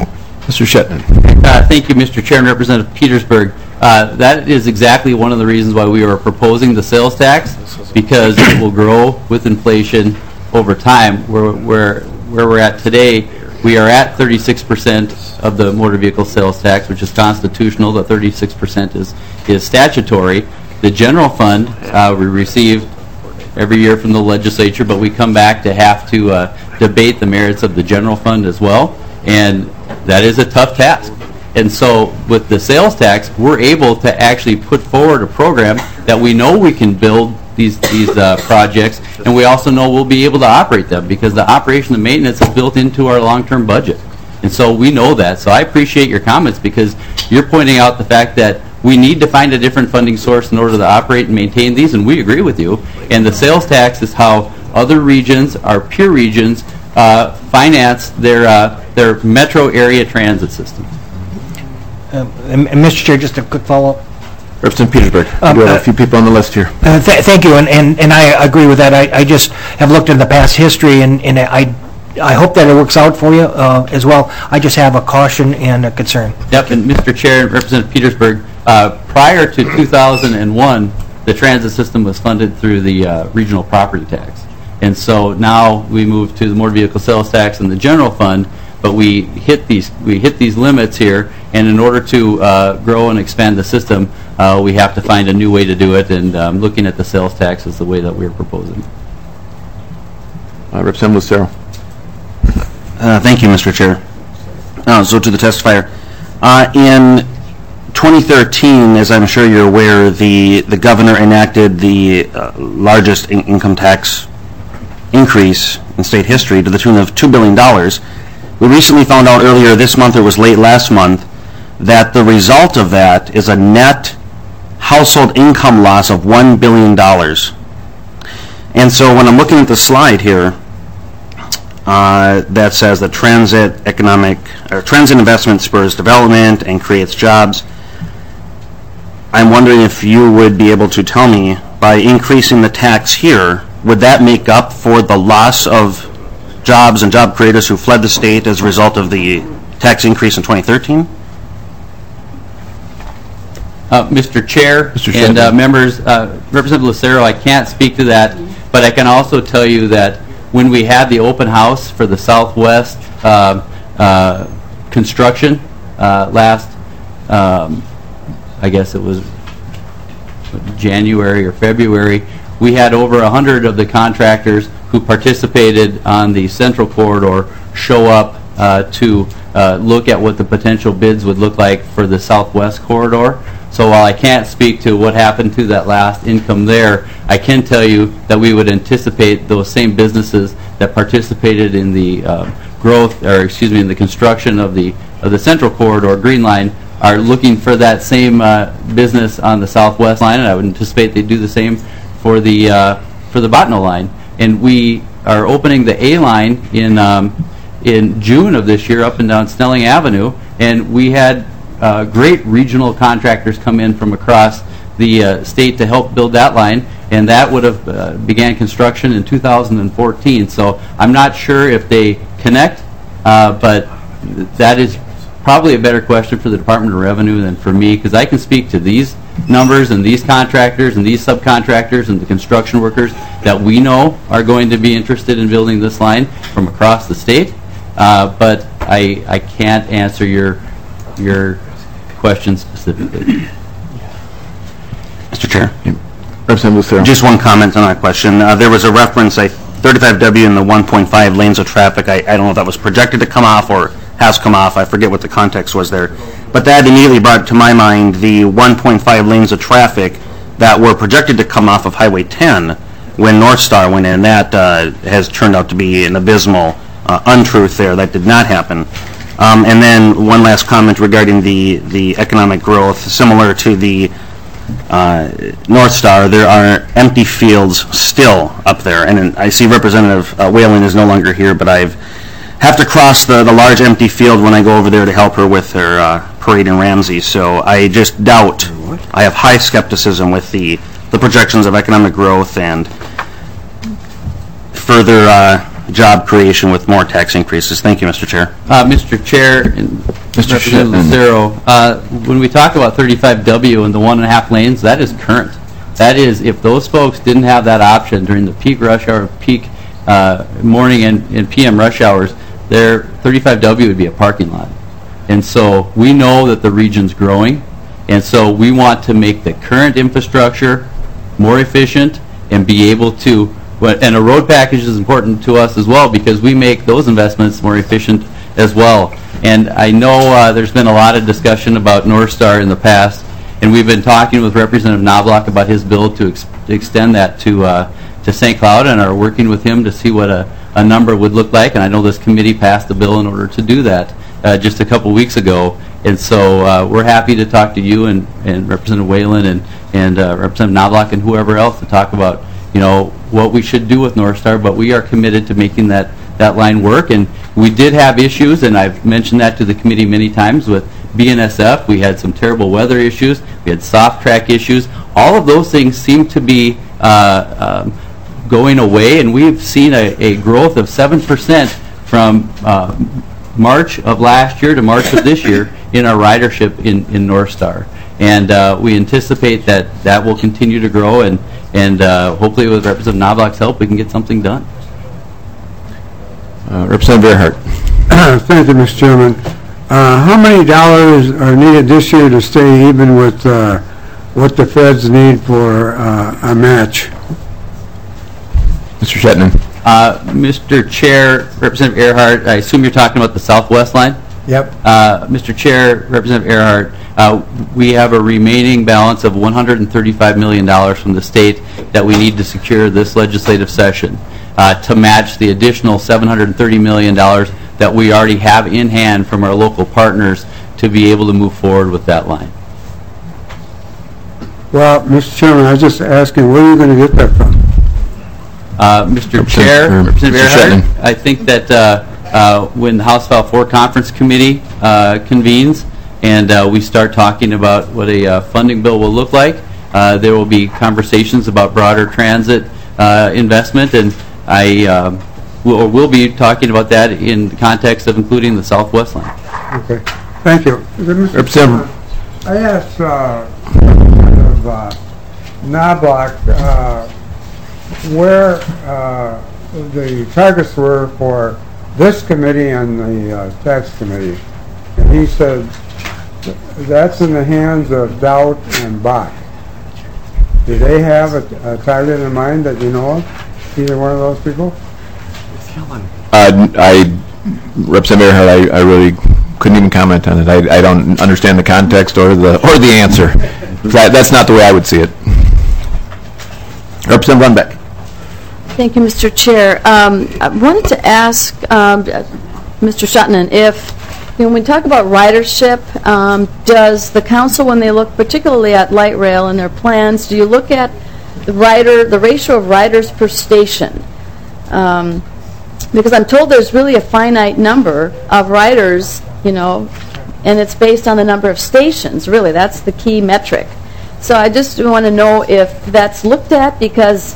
Mr. Shetland. Thank you, Mr. Chair and Representative Petersburg. That is exactly one of the reasons why we are proposing the sales tax, because it will grow with inflation over time. Where we're at today, we are at 36% of the motor vehicle sales tax, which is constitutional. The 36% is statutory. The general fund we receive every year from the legislature, but we come back to have to debate the merits of the general fund as well, and that is a tough task. And so with the sales tax, we're able to actually put forward a program that we know we can build these projects, and we also know we'll be able to operate them because the operation and maintenance is built into our long-term budget. And so we know that. So I appreciate your comments because you're pointing out the fact that we need to find a different funding source in order to operate and maintain these, and we agree with you. And the sales tax is how other regions, our peer regions, finance their metro area transit system. And Mr. Chair, just a quick follow-up. Representative Petersburg, we have a few people on the list here. Thank you, and I agree with that. I just have looked at the past history, and I hope that it works out for you as well. I just have a caution and a concern. Yep, and Mr. Chair and Representative Petersburg, prior to 2001, the transit system was funded through the regional property tax. And so now we move to the motor vehicle sales tax and the general fund. but we hit these limits here, and in order to grow and expand the system, we have to find a new way to do it, and looking at the sales tax is the way that we're proposing. Representative Lucero. Thank you, Mr. Chair. So to the testifier. In 2013, as I'm sure you're aware, the governor enacted the largest income tax increase in state history to the tune of $2 billion. We recently found out earlier this month, or was late last month, that the result of that is a net household income loss of $1 billion. And so when I'm looking at the slide here, that says that transit investment spurs development and creates jobs, I'm wondering if you would be able to tell me, by increasing the tax here, would that make up for the loss of jobs and job creators who fled the state as a result of the tax increase in 2013? Mr. Chair and members, Representative Lucero, I can't speak to that, but I can also tell you that when we had the open house for the Southwest construction last, I guess it was January or February, we had over 100 of the contractors who participated on the Central Corridor show up to look at what the potential bids would look like for the Southwest Corridor. So while I can't speak to what happened to that last income there, I can tell you that we would anticipate those same businesses that participated in the in the construction of the Central Corridor Green Line are looking for that same business on the Southwest line, and I would anticipate they'd do the same for the Bottineau line. And we are opening the A line in June of this year up and down Snelling Avenue, and we had great regional contractors come in from across the state to help build that line, and that would have began construction in 2014. So I'm not sure if they connect, but that is probably a better question for the Department of Revenue than for me, because I can speak to these numbers and these contractors and these subcontractors and the construction workers that we know are going to be interested in building this line from across the state, but I can't answer your question specifically. Mr. Chair. Representative Lucero. Just one comment on that question. There was a reference, 35W and the 1.5 lanes of traffic. I don't know if that was projected to come off or has come off. I forget what the context was there. But that immediately brought to my mind the 1.5 lanes of traffic that were projected to come off of Highway 10 when North Star went in. That has turned out to be an abysmal untruth there. That did not happen. And then one last comment regarding the economic growth. Similar to the North Star, there are empty fields still up there. And I see Representative Whalen is no longer here, but I have to cross the large empty field when I go over there to help her with her parade in Ramsey. So I just doubt, I have high skepticism with the projections of economic growth and further job creation with more tax increases. Thank you, Mr. Chair. Mr. Chair and Representative Lucero, when we talk about 35W and the 1.5 lanes, that is current. That is, if those folks didn't have that option during the peak rush hour, peak morning and PM rush hours, their 35W would be a parking lot. And so we know that the region's growing, and so we want to make the current infrastructure more efficient and be able to, and a road package is important to us as well because we make those investments more efficient as well. And I know there's been a lot of discussion about North Star in the past, and we've been talking with Representative Knobloch about his bill to extend that to St. Cloud, and are working with him to see what a number would look like. And I know this committee passed a bill in order to do that just a couple weeks ago. And so we're happy to talk to you and Representative Whalen and Representative Knobloch and whoever else to talk about, what we should do with North Star, but we are committed to making that line work. And we did have issues, and I've mentioned that to the committee many times with BNSF. We had some terrible weather issues. We had soft track issues. All of those things seem to be going away, and we've seen a growth of 7% from March of last year to March of this year in our ridership in North Star. And we anticipate that will continue to grow, and hopefully with Representative Knobloch's help we can get something done. Representative Earhart. Thank you, Mr. Chairman. How many dollars are needed this year to stay even with what the feds need for a match? Mr. Shetman. Mr. Chair, Representative Earhart, I assume you're talking about the Southwest line? Yep. Mr. Chair, Representative Earhart, we have a remaining balance of $135 million from the state that we need to secure this legislative session to match the additional $730 million that we already have in hand from our local partners to be able to move forward with that line. Well, Mr. Chairman, I was just asking, where are you going to get that from? Mr. Chair, Representative Earhart, I think that when the House File 4 Conference Committee convenes and we start talking about what a funding bill will look like, there will be conversations about broader transit investment, and I will be talking about that in the context of including the Southwest line. Okay. Thank you. Representative. I asked Knobloch where the targets were for this committee and the tax committee. And he said that's in the hands of Dowd and Bach. Do they have a target in mind that you know of? Either one of those people? Representative Earhart, I really couldn't even comment on it. I don't understand the context or the answer. That's not the way I would see it. Representative Runbeck. Thank you, Mr. Chair. I wanted to ask Mr. Shetman if, when we talk about ridership, does the council, when they look particularly at light rail and their plans, do you look at the ratio of riders per station? Because I'm told there's really a finite number of riders, and it's based on the number of stations, really. That's the key metric. So I just want to know if that's looked at because,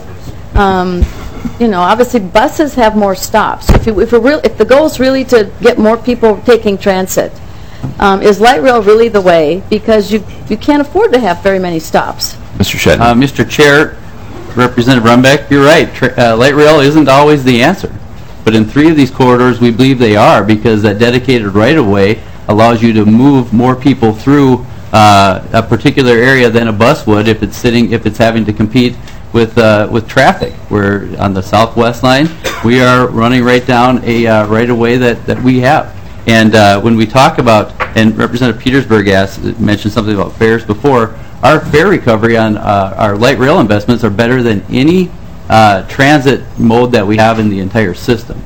obviously buses have more stops. If the goal is really to get more people taking transit, is light rail really the way? Because you can't afford to have very many stops. Mr. Shetman. Mr. Chair, Representative Runbeck, you're right. Light rail isn't always the answer. But in 3 of these corridors, we believe they are because that dedicated right-of-way allows you to move more people through a particular area than a bus would if it's having to compete with traffic. Where on the Southwest line, we are running right down a right-of-way that we have. And when we talk about, and Representative Petersburg mentioned something about fares before, our fare recovery on our light rail investments are better than any transit mode that we have in the entire system.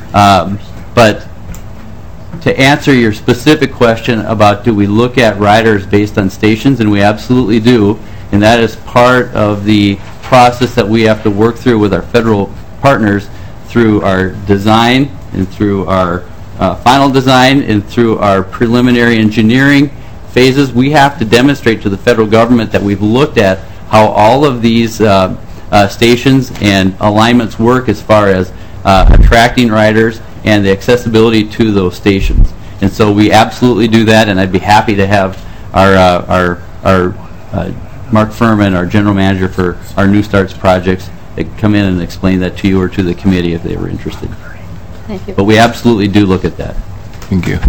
But to answer your specific question about do we look at riders based on stations, and we absolutely do, and that is part of the process that we have to work through with our federal partners through our design and through our final design and through our preliminary engineering phases. We have to demonstrate to the federal government that we've looked at how all of these stations and alignments work as far as attracting riders and the accessibility to those stations. And so we absolutely do that, and I'd be happy to have our Mark Furman, our general manager for our New Starts projects, come in and explain that to you or to the committee if they were interested. Thank you. But we absolutely do look at that. Thank you.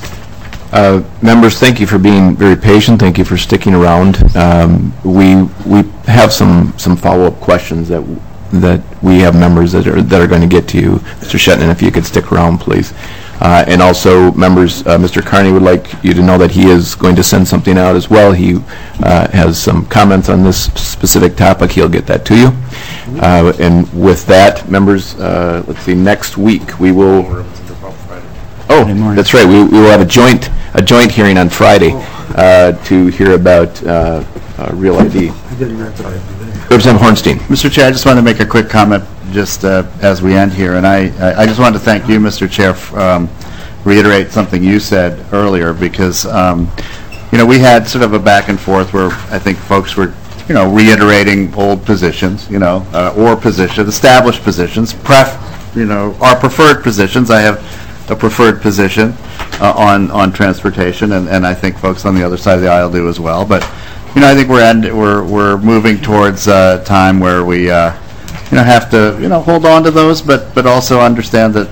Members, thank you for being very patient. Thank you for sticking around. We have some follow-up questions that we have members that are going to get to you. Mr. Shetman, if you could stick around, please. And also, members, Mr. Carney would like you to know that he is going to send something out as well. He has some comments on this specific topic. He'll get that to you. And with that, members, let's see, next week we will... Oh, that's right. We will have a joint hearing on Friday to hear about Real ID. Representative Hornstein. Mr. Chair, I just want to make a quick comment just as we end here, and I just wanted to thank you, Mr. Chair, reiterate something you said earlier, because we had sort of a back and forth where I think folks were reiterating old positions, or established positions, our preferred positions. I have a preferred position on transportation, and I think folks on the other side of the aisle do as well. But I think we're moving towards a time where we have to hold on to those, but also understand that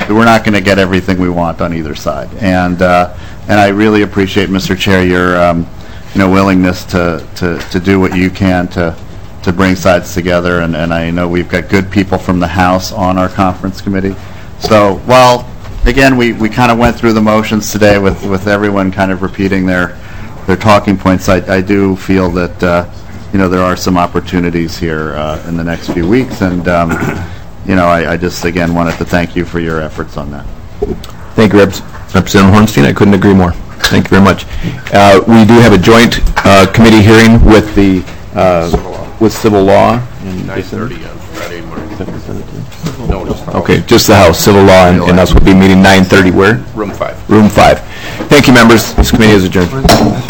we're not going to get everything we want on either side. And I really appreciate, Mr. Chair, your willingness to do what you can to bring sides together. And I know we've got good people from the House on our conference committee. So while, again, we kind of went through the motions today with everyone kind of repeating their talking points, I do feel that there are some opportunities here in the next few weeks. And I just, again, wanted to thank you for your efforts on that. Thank you, Representative Hornstein. I couldn't agree more. Thank you very much. We do have a joint committee hearing with Civil Law. 9:30 on Friday morning. No, okay, just the House, Civil Law, and us will be meeting 9:30 where? Room 5. Room 5. Thank you, members. This committee is adjourned.